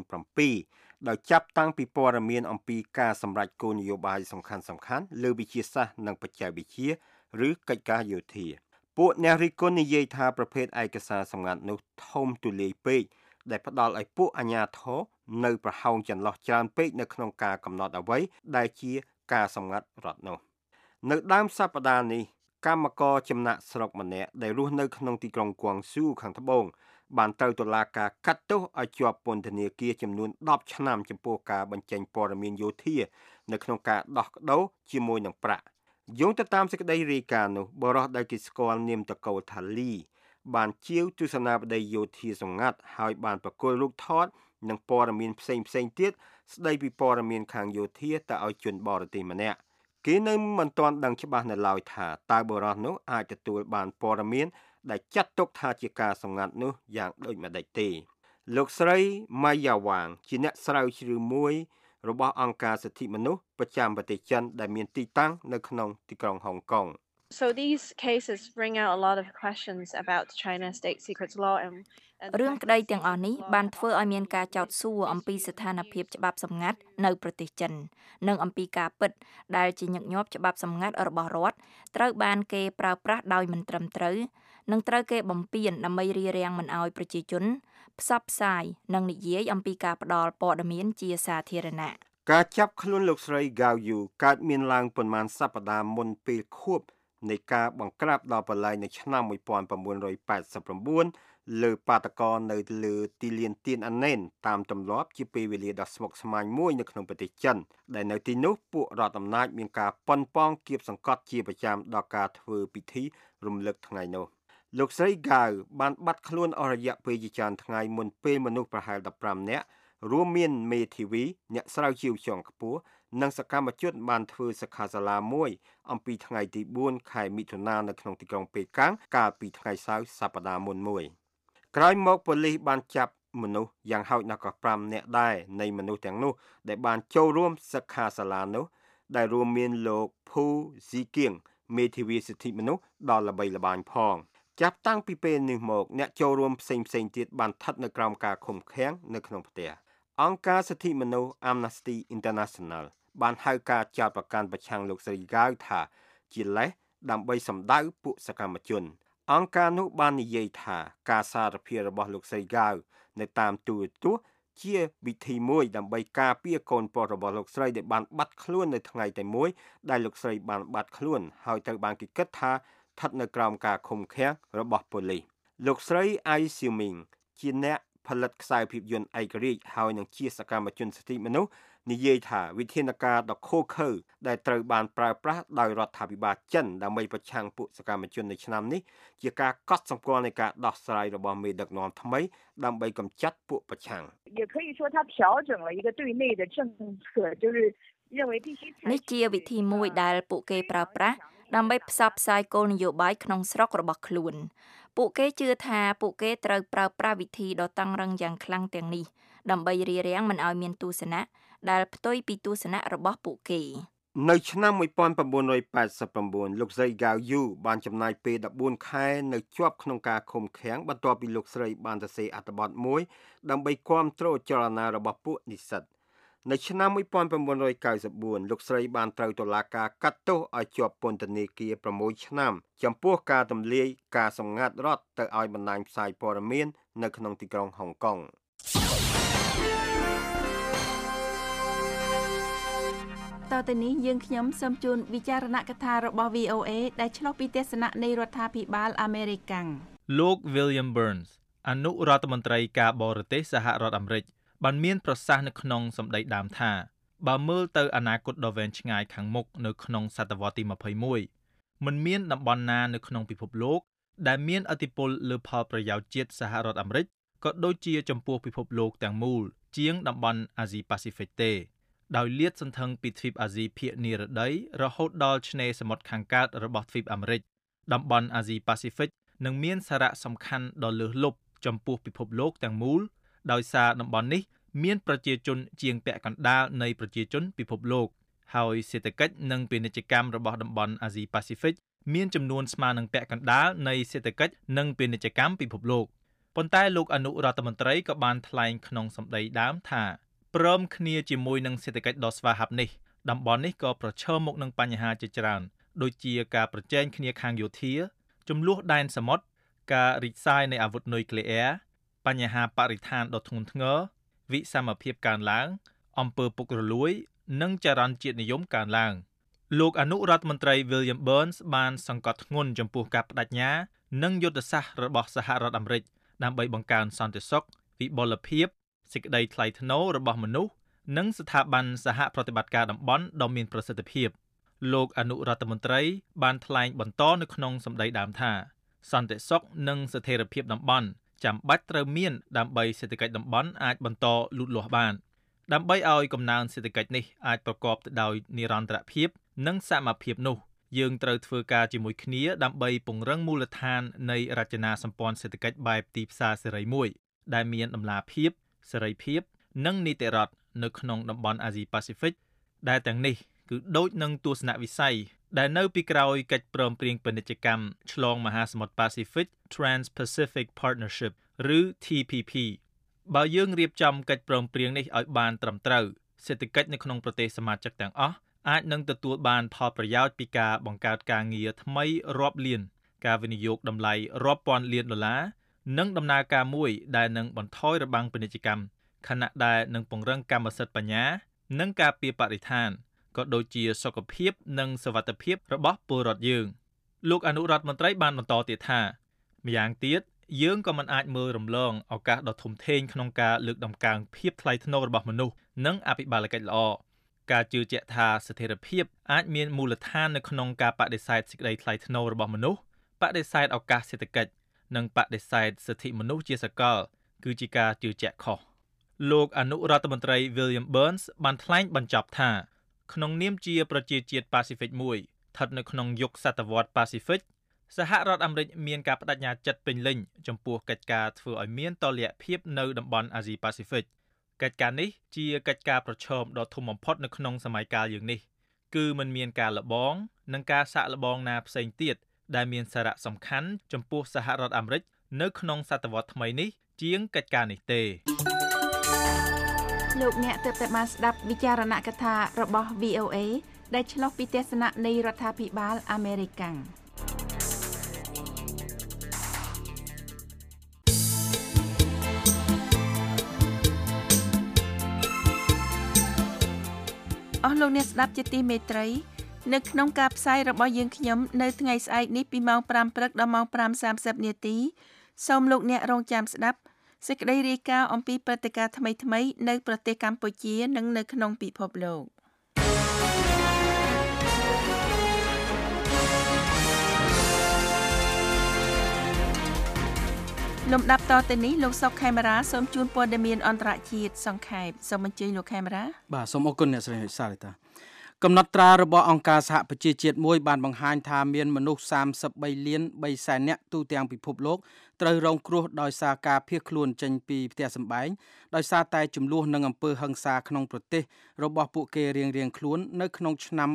U: 7ដោយចាប់តាំងពីព័ត៌មានអំពីការសម្រេចគោលនយោបាយសំខាន់ៗលើវិទ្យាសាស្ត្រនិងបច្ចេកវិទ្យាឬកិច្ចការយោធាពួកអ្នករិះគន់និយាយថាប្រភេទឯកសារសម្ងាត់នោះធំទូលាយពេកដែលផ្ដល់ឲ្យពួកអាជ្ញាធរនៅប្រហោងចន្លោះច្រើនពេកនៅក្នុងការកំណត់អ្វីដែលជាការសម្ងាត់រដ្ឋនោះនៅដើមសប្តាហ៍នេះកម្មករចំណាក់ស្រុកម្នាក់ដែលរស់នៅក្នុងទីក្រុងគួងស៊ូខាងត្បូងបានត្រូវតុលាការកាត់ទោសឲ្យជាប់ពន្ធនាគារចំនួន10ឆ្នាំចំពោះការបញ្ចេញព័ត៌មានយោធានៅក្នុងការដោះដូរជាមួយនឹងប្រាក់យោងទៅតាមសេចក្តីរាយការណ៍នោះបរិសុទ្ធដែលគេស្គាល់នាមតកូលថាលីបានជាវទស្សនាបតីយោធាសម្ងាត់ហើយបានប្រគល់រូបថតនិងព័ត៌មានផ្សេងទៀតស្ដីពីព័ត៌មានខាងយោធាទៅឲ្យជនបរទេសម្នាក់គេនៅមិនទាន់ដឹងច្បាស់នៅឡើយថាតើបរិសុទ្ធនោះអាចទទួលបានព័ត៌មានដែលចាត់ទុកថាជាការសម្ងាត់នោះយ៉ាងដូចម្តេចទេលោកស្រីម៉ៃយ៉ាវ៉ាងជាអ្នកស្រាវជ្រាវមួយរបស់អង្គការសិទ្ធិមនុស្សប្រចាំប្រទេសចិនដែលមានទីតាំងនៅក្នុងទីក្រុងហុងកុង
W: So these cases bring out a lot of questions about China's state secrets law and
M: រឿងក្តីទាំងអស់នេះបានធ្វើឲ្យមានការចោទសួរអំពីស្ថានភាពច្បាប់សម្ងាត់នៅប្រទេសចិននិងអំពីការពិតដែលជាញឹកញាប់ច្បាប់សម្ងាត់របស់រដ្ឋត្រូវបានគេប្រើប្រាស់ដោយមិនត្រឹមត្រូវនិងត្រូវគេបំពានដើម្បីរារាំងមិនឲ្យប្រជាជនផ្សព្វផ្សាយនិងនិយាយអំពីការផ្ដល់ព័ត៌មានជាសាធារណៈ
U: ការចាប់ខ្លួនលោកស្រីហ្គាវយូកើតមានឡើងប៉ុន្មានសប្តាហ៍មុនពេលខួបនៃការបង្ក្រាបដល់បលែងនៅឆ្នាំ1989លើបាតកោនៅលើទីលានទៀនអាណេនតាមទម្លាប់ជាពេលវេលាដ៏ស្មុគស្មាញមួយនៅក្នុងប្រទេសចិនដែលនៅទីនោះពួករដ្ឋអំណាចមានការប៉ុនប៉ងគៀបសង្កត់ជាប្រចាំដល់ការធ្វើពិធីរំលឹកថ្ងៃនោះលោកស្រីហ្គាវបានបាត់ខ្លួនអស់រយៈពេលជាច្រើនថ្ងៃមុនពេលមនុស្សប្រហែល15នាក់រួមមានមេធាវីអ្នកស្រាវជ្រាវជាន់ខ្ពស់និងសកម្មជនបានធ្វើសិក្ខាសាលាមួយអំពីថ្ងៃទី4ខែមិថុនានៅក្នុងទីក្រុងប៉េកាំងកាលពីថ្ងៃសៅរ៍សប្តាហ៍មុនមួយក្រោយមកប៉ូលីសបានចាប់មនុស្សយ៉ាងហោចណាស់ក៏5នាក់ដែរនៃមនុស្សទាំងនោះដែលបានចូលរួមសិក្ខាសាលានោះដែលរួមមានលោកភូស៊ីគៀងមេធាវីសិទ្ធិមនុស្សដ៏ល្បីល្បាញផងចាប់តាំងពីពេលនេះមកអ្នកចូលរួមផ្សេងទៀតបានស្ថិតនៅក្រោមការឃុំឃាំងនៅក្នុងផ្ទះអង្គការសិទ្ធិមនុស្ស Amnesty International បានហៅការចោទប្រកាន់ប្រឆាំងលោកស្រីហ្គាវថាជាលេសដើម្បីសម្ដៅពួកសកម្មជនអង្គការនោះបាននិយាយថាការសារភាពរបស់លោកស្រីហ្គាវនៅតាមទូរទស្សន៍ជាវិធីមួយដើម្បីការពារកូនប្រុសរបស់លោកស្រីដែលបានបាត់ខ្លួននៅថ្ងៃតែមួយដែលលោកស្រីបានបាត់ខ្លួនហើយត្រូវបានគេគិតថាស្ថិតនៅក្រោមការឃុំឃាំងរបស់ប៉ូលីសលោកស្រី Ai Siu-ming ជាអ្នកផលិតខ្សែភាពយន្តឯករាជ្យហើយនឹងជាសកម្មជនសិទ្ធិមនុស្សនិយាយថាវិធានការដ៏ឃោរឃៅដែលត្រូវបានប្រើប្រាស់ដោយរដ្ឋាភិបាលចិនដើម្បីប្រឆាំងពួកសកម្មជននៅឆ្នាំនេះជាការកត់សម្គាល់នៃការដោះស្រាយរបស់មេដឹកនាំថ្មីដើម្បីកម្ចាត់ពួកប្រឆាំង
M: នេះជាវិធីមួយដែលពួកគេប្រើប្រាស់ដើម្បីផ្សព្វផ្សាយគោលនយោបាយក្នុងស្រុករបស់ខ្លួនពួកគេជឿថាពួកគេត្រូវប្រើប្រាស់វិធីដ៏តឹងរ៉ឹងយ៉ាងខ្លាំងទាំងនេះដើម្បីរារាំងមិនឲ្យមានទស្សនៈដែលផ្ទុយពីទស្សនៈរបស់ពួកគេ
U: នៅឆ្នាំ1989លោកស្រី Gao Yu បានចំណាយពេល14ខែនៅជាប់ក្នុងការឃុំឃាំងបន្ទាប់ពីលោកស្រីបានសរសេរអត្ថបទមួយដើម្បីគាំទ្រចលនារបស់ពួកនិស្សិតនៅឆ្នាំ1994លោកស្រីបានត្រូវតុលាការកាត់ទោសឲ្យជាប់ពន្ធនាគារ6ឆ្នាំចំពោះការទម្លាយការសម្ងាត់រដ្ឋទៅឲ្យបណ្ដាញផ្សាយព័ត៌មាននៅក្នុងទីក្រុងហុងកុង
C: តទៅនេះយើងខ្ញុំសូមជូនវិចារណកថារបស់ VOA ដែលឆ្លុះពីទស្សនៈនៃរដ្ឋាភិបាលអាមេរិកកាំង
K: លោក William Burns អនុរដ្ឋមន្ត្រីការបរទេសសហរដ្ឋអាមេរិកបានមានប្រសាសន៍នៅក្នុងសម្ដីដើមថាបើមើលទៅអនាគតដ៏វែងឆ្ងាយខាងមុខនៅក្នុងសតវត្សទី21មិនមានតំបន់ណានៅក្នុងពិភពលោកដែលមានឥទ្ធិពលលើផលប្រយោជន៍ជាតិសហរដ្ឋអាមេរិកក៏ដូចជាចំពោះពិភពលោកទាំងមូលជាងតំបន់អាស៊ីប៉ាស៊ីហ្វិកទេដោយលាតសន្ធឹងពីទ្វីបអាស៊ីភាគនិរតីរហូតដល់ឆ្នេរសមុទ្រខាងកើតរបស់ទ្វីបអាមេរិកតំបន់អាស៊ីប៉ាស៊ីហ្វិកនឹងមានសារៈសំខាន់ដ៏លើសលប់ចំពោះពិភពលោកទាំងមូលដោយសារតំបន់នេះមានប្រជាជនជាងពាក់កណ្ដាលនៃប្រជាជនពិភពលោកហើយសេដ្ឋកិច្ចនិងពាណិជ្ជកម្មរបស់តំបន់អាស៊ីប៉ាស៊ីហ្វិកមានចំនួនស្មើនឹងពាក់កណ្ដាលនៃសេដ្ឋកិច្ចនិងពាណិជ្ជកម្មពិភពលោកប៉ុន្តែលោកអនុរដ្ឋមន្ត្រីក៏បានថ្លែងក្នុងសម្ដីដើមថាព្រមគ្នាជាមួយនឹងសេដ្ឋកិច្ចដ៏ស្វាហាប់នេះតំបន់នេះក៏ប្រឈមមុខនឹងបញ្ហាជាច្រើនដូចជាការប្រជែងគ្នាខាងយោធាជម្លោះដែនសមុទ្រការរីកសាយនៃអាវុធនុយក្លេអ៊ែរបញ្ហាបរិស្ថានដ៏ធ្ងន់ធ្ងរវិសមភាពកើនឡើងអំពើពុករលួយនិងចរន្តជាតិនិយមកើនឡើងលោកអនុរដ្ឋមន្ត្រី William Burns បានសង្កត់ធ្ងន់ចំពោះការបដិញ្ញានិងយុទ្ធសាស្ត្ររបស់សហរដ្ឋអាមេរិកដើម្បីបង្កើនសន្តិសុខវិបុលភាពសេចក្តីថ្លៃថ្នូររបស់មនុស្សនិងស្ថាប័នសហប្រតិបត្តិការតំបន់ដ៏មានប្រសិទ្ធភាពលោកអនុរដ្ឋមន្ត្រីបានថ្លែងបន្តនៅក្នុងសម្ដីដើមថាសន្តិសុខនិងស្ថិរភាពតំបន់ចាំបាច់ត្រូវមានដើម្បីសេដ្ឋកិច្ចតំបន់អាចបន្តលូតលាស់បានដើម្បីឲ្យកំណើនសេដ្ឋកិច្ចនេះអាចប្រកបទៅដោយនិរន្តរភាពនិងសមភាពនោះយើងត្រូវធ្វើការជាមួយគ្នាដើម្បីពង្រឹងមូលដ្ឋាននៃរចនាសម្ព័ន្ធសេដ្ឋកិច្ចបែបទីផ្សារសេរីមួយដែលមានតម្លាភាពសេរីភាពនិងនីតិរដ្ឋនៅក្នុងតំបន់អាស៊ីប៉ាស៊ីហ្វិកដែលទាំងនេះគឺដូចនឹងទស្សនវិស័យដែលនៅពីក្រោយកិច្ចព្រមព្រៀងពាណិជ្ជកម្មឆ្លងមហាសមុទ្រប៉ាស៊ីហ្វិក Trans-Pacific Partnership ឬ TPP បើយើងរៀបចំកិច្ចព្រមព្រៀងនេះឲ្យបានត្រឹមត្រូវសេដ្ឋកិច្ចនៅក្នុងប្រទេសសមាជិកទាំងអស់អាចនឹងទទួលបានផលប្រយោជន៍ពីការបង្កើតការងារថ្មីរាប់លានការវិនិយោគតម្លៃរាប់ពាន់លានដុល្លារនិងដំណើរការមួយដែលនឹងបន្ថយរបាំងពាណិជ្ជកម្មខណៈដែលនឹងពង្រឹងកម្មសិទ្ធិបញ្ញានិងការពារបរិស្ថានក៏ដូចជាសុខភាពនិងសុវត្ថិភាពរបស់ពលរដ្ឋយើងលោកអនុរដ្ឋមន្ត្រីបានបន្តទៀតថាម្យ៉ាងទៀតយើងក៏មិនអាចមើលរំលងឱកាសដ៏ធំធេងក្នុងការលើកតម្កើងភាពថ្លៃថ្នូររបស់មនុស្សនិងអភិបាលកិច្ចល្អការជឿជាក់ថាស្ថិរភាពអាចមានមូលដ្ឋាននៅក្នុងការបដិសេធសេចក្តីថ្លៃថ្នូររបស់មនុស្សបដិសេធឱកាសសេដ្ឋកិច្ចនិងបដិសេធសិទ្ធិមនុស្សជាសកលគឺជាការជឿជាក់ខុសលោកអនុរដ្ឋមន្ត្រី William Burns បានថ្លែងបញ្ចប់ថាក្នុងនាមជាប្រជាជាតិប៉ាស៊ីហ្វិកមួយស្ថិតនៅក្នុងយុគសតវត្សប៉ាស៊ីហ្វិកសហរដ្ឋអាមេរិកមានការបដិញ្ញាចិត្តពេញលេញចំពោះកិច្ចការធ្វើឲ្យមានតុល្យភាពនៅតំបន់អាស៊ីប៉ាស៊ីហ្វិកកិច្ចការនេះជាកិច្ចការប្រឈមដ៏ធំបំផុតនៅក្នុងសម័យកាលយើងនេះគឺมันមានការលបងនិងការសាក់លបងណាផ្សេងទៀតដែលមានសារៈសំខាន់ចំពោះសហរដ្ឋអាមេរិកនៅក្នុងសតវត្សថ្មីនេះជាងកិច្ចការនេះទេ
C: លោកអ្នកទើបតែបានស្ដាប់វិចារណកថារបស់ VOA ដែលឆ្លុះពីទស្សនៈនៃរដ្ឋាភិបាលអាមេរិកកាំងអស់លោកអ្នកស្ដាប់ជាទីមេត្រីនៅក្នុងការផ្សាយរបស់យើងខ្ញុំនៅថ្ងៃស្អែកនេះពីម៉ោង 5 ព្រឹកដល់ម៉ោង 5:30 នាទីសូមលោកអ្នករងចាំស្ដាប់សេចក្តីរាយការណ៍អំពីព្រឹត្តិការណ៍ថ្មីៗនៅប្រទេសកម្ពុជានិងនៅក្នុងពិភពលោកលំដាប់តទៅនេះលោកសុកខេមរាសូមជូនព័ត៌មានអន្តរជាតិសង្ខេបសូមអញ្ជើញលោកខេមរា
D: បាទសូមអរគុណអ្នកស្រីសារិតាកំណត់ត្រារបស់អង្គការសហប្រជាជាតិមួយបានបង្ហាញថាមានមនុស្ស33លាន3សែននាក់ទូទាំងពិភពលោកត្រូវរងគ្រោះដោយសារការភៀសខ្លួនចេញពីផ្ទះសម្បែងដោយសារតែចំនួននឹងអំពើហិង្សាក្នុងប្រទេសរបស់ពួកគេរៀងៗខ្លួននៅក្នុងឆ្នាំ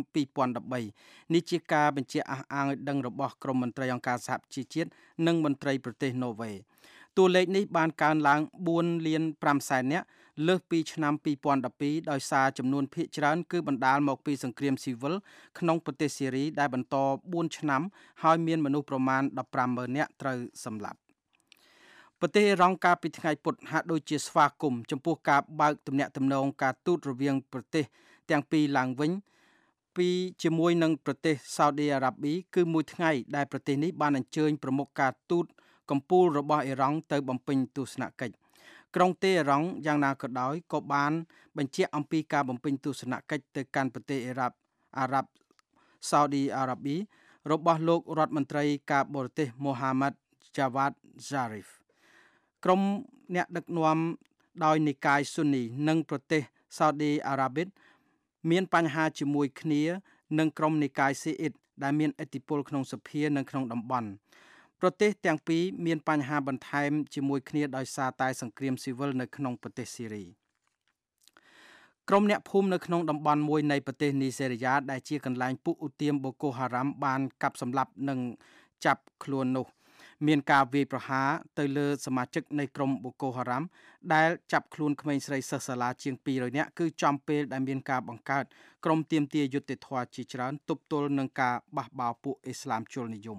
D: 2013នេះជាការបញ្ជាក់អះអាងឲ្យដឹងរបស់ក្រុមមន្ត្រីអង្គការសហប្រជាជាតិនិងមន្ត្រីប្រទេសណូវេតួលេខនេះបានកើនឡើង4លាន5សែននាក់លើសពីឆ្នាំ2012ដោយសារចំនួនភាគច្រើនគឺបណ្ដាលមកពីសង្គ្រាមស៊ីវិលក្នុងប្រទេសសេរីដែលបន្ត4ឆ្នាំហើយមានមនុស្សប្រមាណ 150,000 នាក់ត្រូវសម្លាប់ប្រទេសអ៊ីរ៉ង់កាលពីថ្ងៃពុធហាក់ដូចជាស្វាគមន៍ចំពោះការបើកទំនាក់ទំនងការទូតរវាងប្រទេសទាំងពីរឡើងវិញជាមួយនឹងប្រទេសសាអូឌីអារ៉ាប៊ីគឺមួយថ្ងៃដែលប្រទេសនេះបានអញ្ជើញប្រមុខការទូតកម្ពុជារបស់អ៊ីរ៉ង់ទៅបំពេញទស្សនកិច្ចក្រុងតេហ៍រ៉ង់យ៉ាងណាក៏ដោយក៏បានបញ្ជាក់អំពីការបំពេញទស្សនកិច្ចទៅកាន់ប្រទេសអារ៉ាប់សាអូឌីអារ៉ាប៊ីរបស់លោករដ្ឋមន្ត្រីការបរទេសមូហាម៉ាត់ជាវ៉ាតហ្សារីហ្វក្រុមអ្នកដឹកនាំដោយនិកាយស៊ុននីនិងប្រទេសសាអូឌីអារ៉ាប៊ីមានបញ្ហាជាមួយគ្នានឹងក្រុមនិកាយស៊ីអ៊ីតដែលមានឥទ្ធិពលក្នុងសភានិងក្នុងតំបន់ប្រទេសទាំងពីរមានបញ្ហាបន្ថែមជាមួយគ្នាដោយសារតែសង្គ្រាមស៊ីវិលនៅក្នុងប្រទេសស៊ីរីក្រុមអ្នកភូមិនៅក្នុងតំបន់មួយនៃប្រទេសនីសេរីយ៉ាដែលជាកន្លែងពុកឧទាមបូកូហារ៉ាំបានកាប់សម្លាប់និងចាប់ខ្លួននោះមានការវាយប្រហារទៅលើសមាជិកនៃក្រុមបូកូហារ៉ាំដែលចាប់ខ្លួនក្មេងស្រីសិស្សសាលាជាង200នាក់គឺចំពេលដែលមានការបង្កើតក្រុមទាមទារយុត្តិធម៌ជាច្រើនទប់ទល់នឹងការបះបោរពួកអ៊ីស្លាមជលនិយម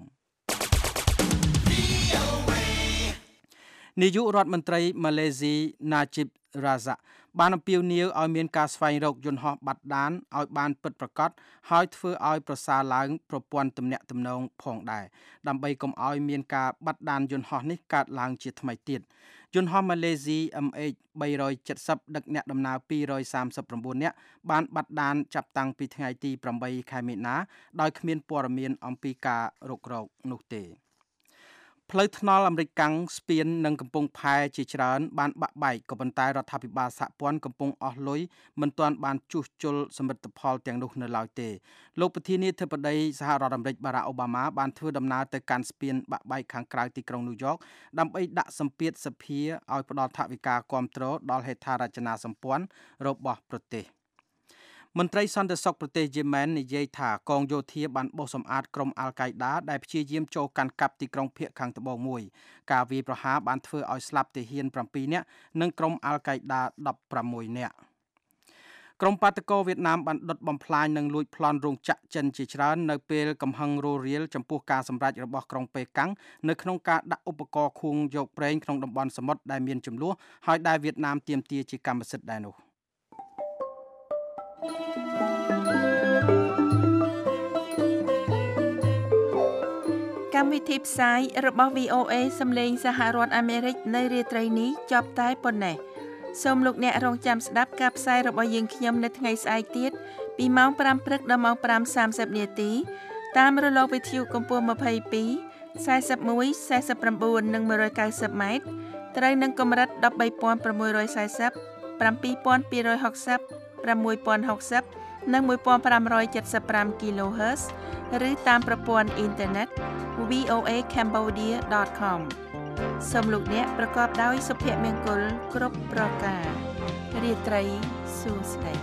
D: នាយករដ្ឋមន្ត្រីម៉ាឡេស៊ីណាជីបរ៉ាហ្សាក់បានអំពាវនាវឲ្យមានការស្វែងរកយន្តហោះបាត់ដានឲ្យបានពិតប្រាកដហើយធ្វើឲ្យប្រសើរឡើងប្រព័ន្ធទំនាក់ទំនងផងដែរដើម្បីកុំឲ្យមានការបាត់ដានយន្តហោះនេះកើតឡើងជាថ្មីទៀតយន្តហោះម៉ាឡេស៊ី MH370 ដឹកអ្នកដំណើរ239នាក់បានបាត់ដានចាប់តាំងពីថ្ងៃទី8ខែមីនាដោយគ្មានព័ត៌មានអំពីការរករកនោះទេផ្លូវថ្នល់អាមេរិកកាំងស្ពាននិងកំពង់ផែជាច្រើនបានបាក់បែកក៏ប៉ុន្តែរដ្ឋាភិបាលសហព័ន្ធកំពុងអស់លុយមិនទាន់បានជួសជុលសមិទ្ធផលទាំងនោះនៅឡើយទេលោកប្រធានាធិបតីសហរដ្ឋអាមេរិកបារ៉ាក់អូបាម៉ាបានធ្វើដំណើរទៅកាន់ស្ពានបាក់បែកខាងក្រៅទីក្រុងញូវយ៉កដើម្បីដាក់សម្ពាធសភាឲ្យផ្ដល់ថវិកាគាំទ្រដល់ហេដ្ឋារចនាសម្ព័ន្ធរបស់ប្រទេសមន្ត្រីសន្តិសុខប្រទេសយេម៉ែននិយាយថាកងយោធាបានបោះសម្អាតក្រុមអាល់កៃដាដែលព្យាយាមចូលកាន់កាប់ទីក្រុងភាគខាងត្បូងមួយការវាយប្រហារបានធ្វើឲ្យស្លាប់ទាហាន7នាក់និងក្រុមអាល់កៃដា16នាក់ក្រុមបាតកោវៀតណាមបានដុតបំផ្លាញនិងលួចប្លន់រោងចក្រចិនជាច្រើននៅពេលកំហឹងរស់រាលចំពោះការសម្រេចរបស់ក្រុងប៉េកាំងនៅក្នុងការដាក់ឧបករណ៍ខួងយកប្រេងក្នុងតំបន់សមុទ្រដែលមានចំនួនហើយដែលវៀតណាមទាមទារជាកម្មសិទ្ធិដែរនោះ
C: កម្មវិធីផ្សាយរបស់ VOA សំឡេងសហរដ្ឋអាមេរិកនៅរាត្រីនេះចប់តែប៉ុណ្ណេះសូមលោកអ្នករងចាំស្ដាប់ការផ្សាយរបស់យើងខ្ញុំនៅថ្ងៃស្អែកទៀតពីម៉ោង 5 ព្រឹកដល់ម៉ោង 5:30 នាទីតាមរលកវិទ្យុកម្ពស់ 22 41 49 និង 190 ម៉ែត្រត្រូវនឹងកម្រិត 13640 7260 6060 និង 1575 kHz ឬតាមប្រព័ន្ធអ៊ីនធឺណិត voacambodia.com សូមលោកអ្នកប្រកបដោយសុភមង្គលគ្រប់ប្រការរាត្រីសួស្តី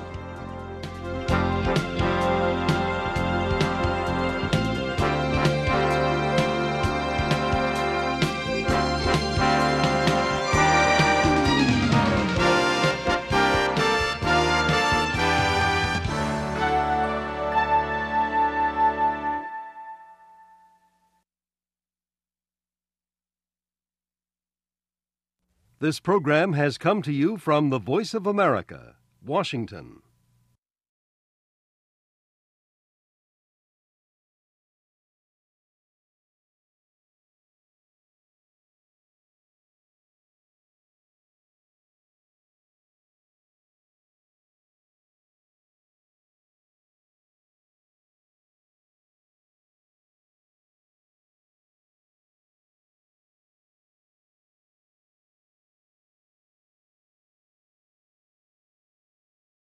B: This program has come to you from the Voice of America, Washington.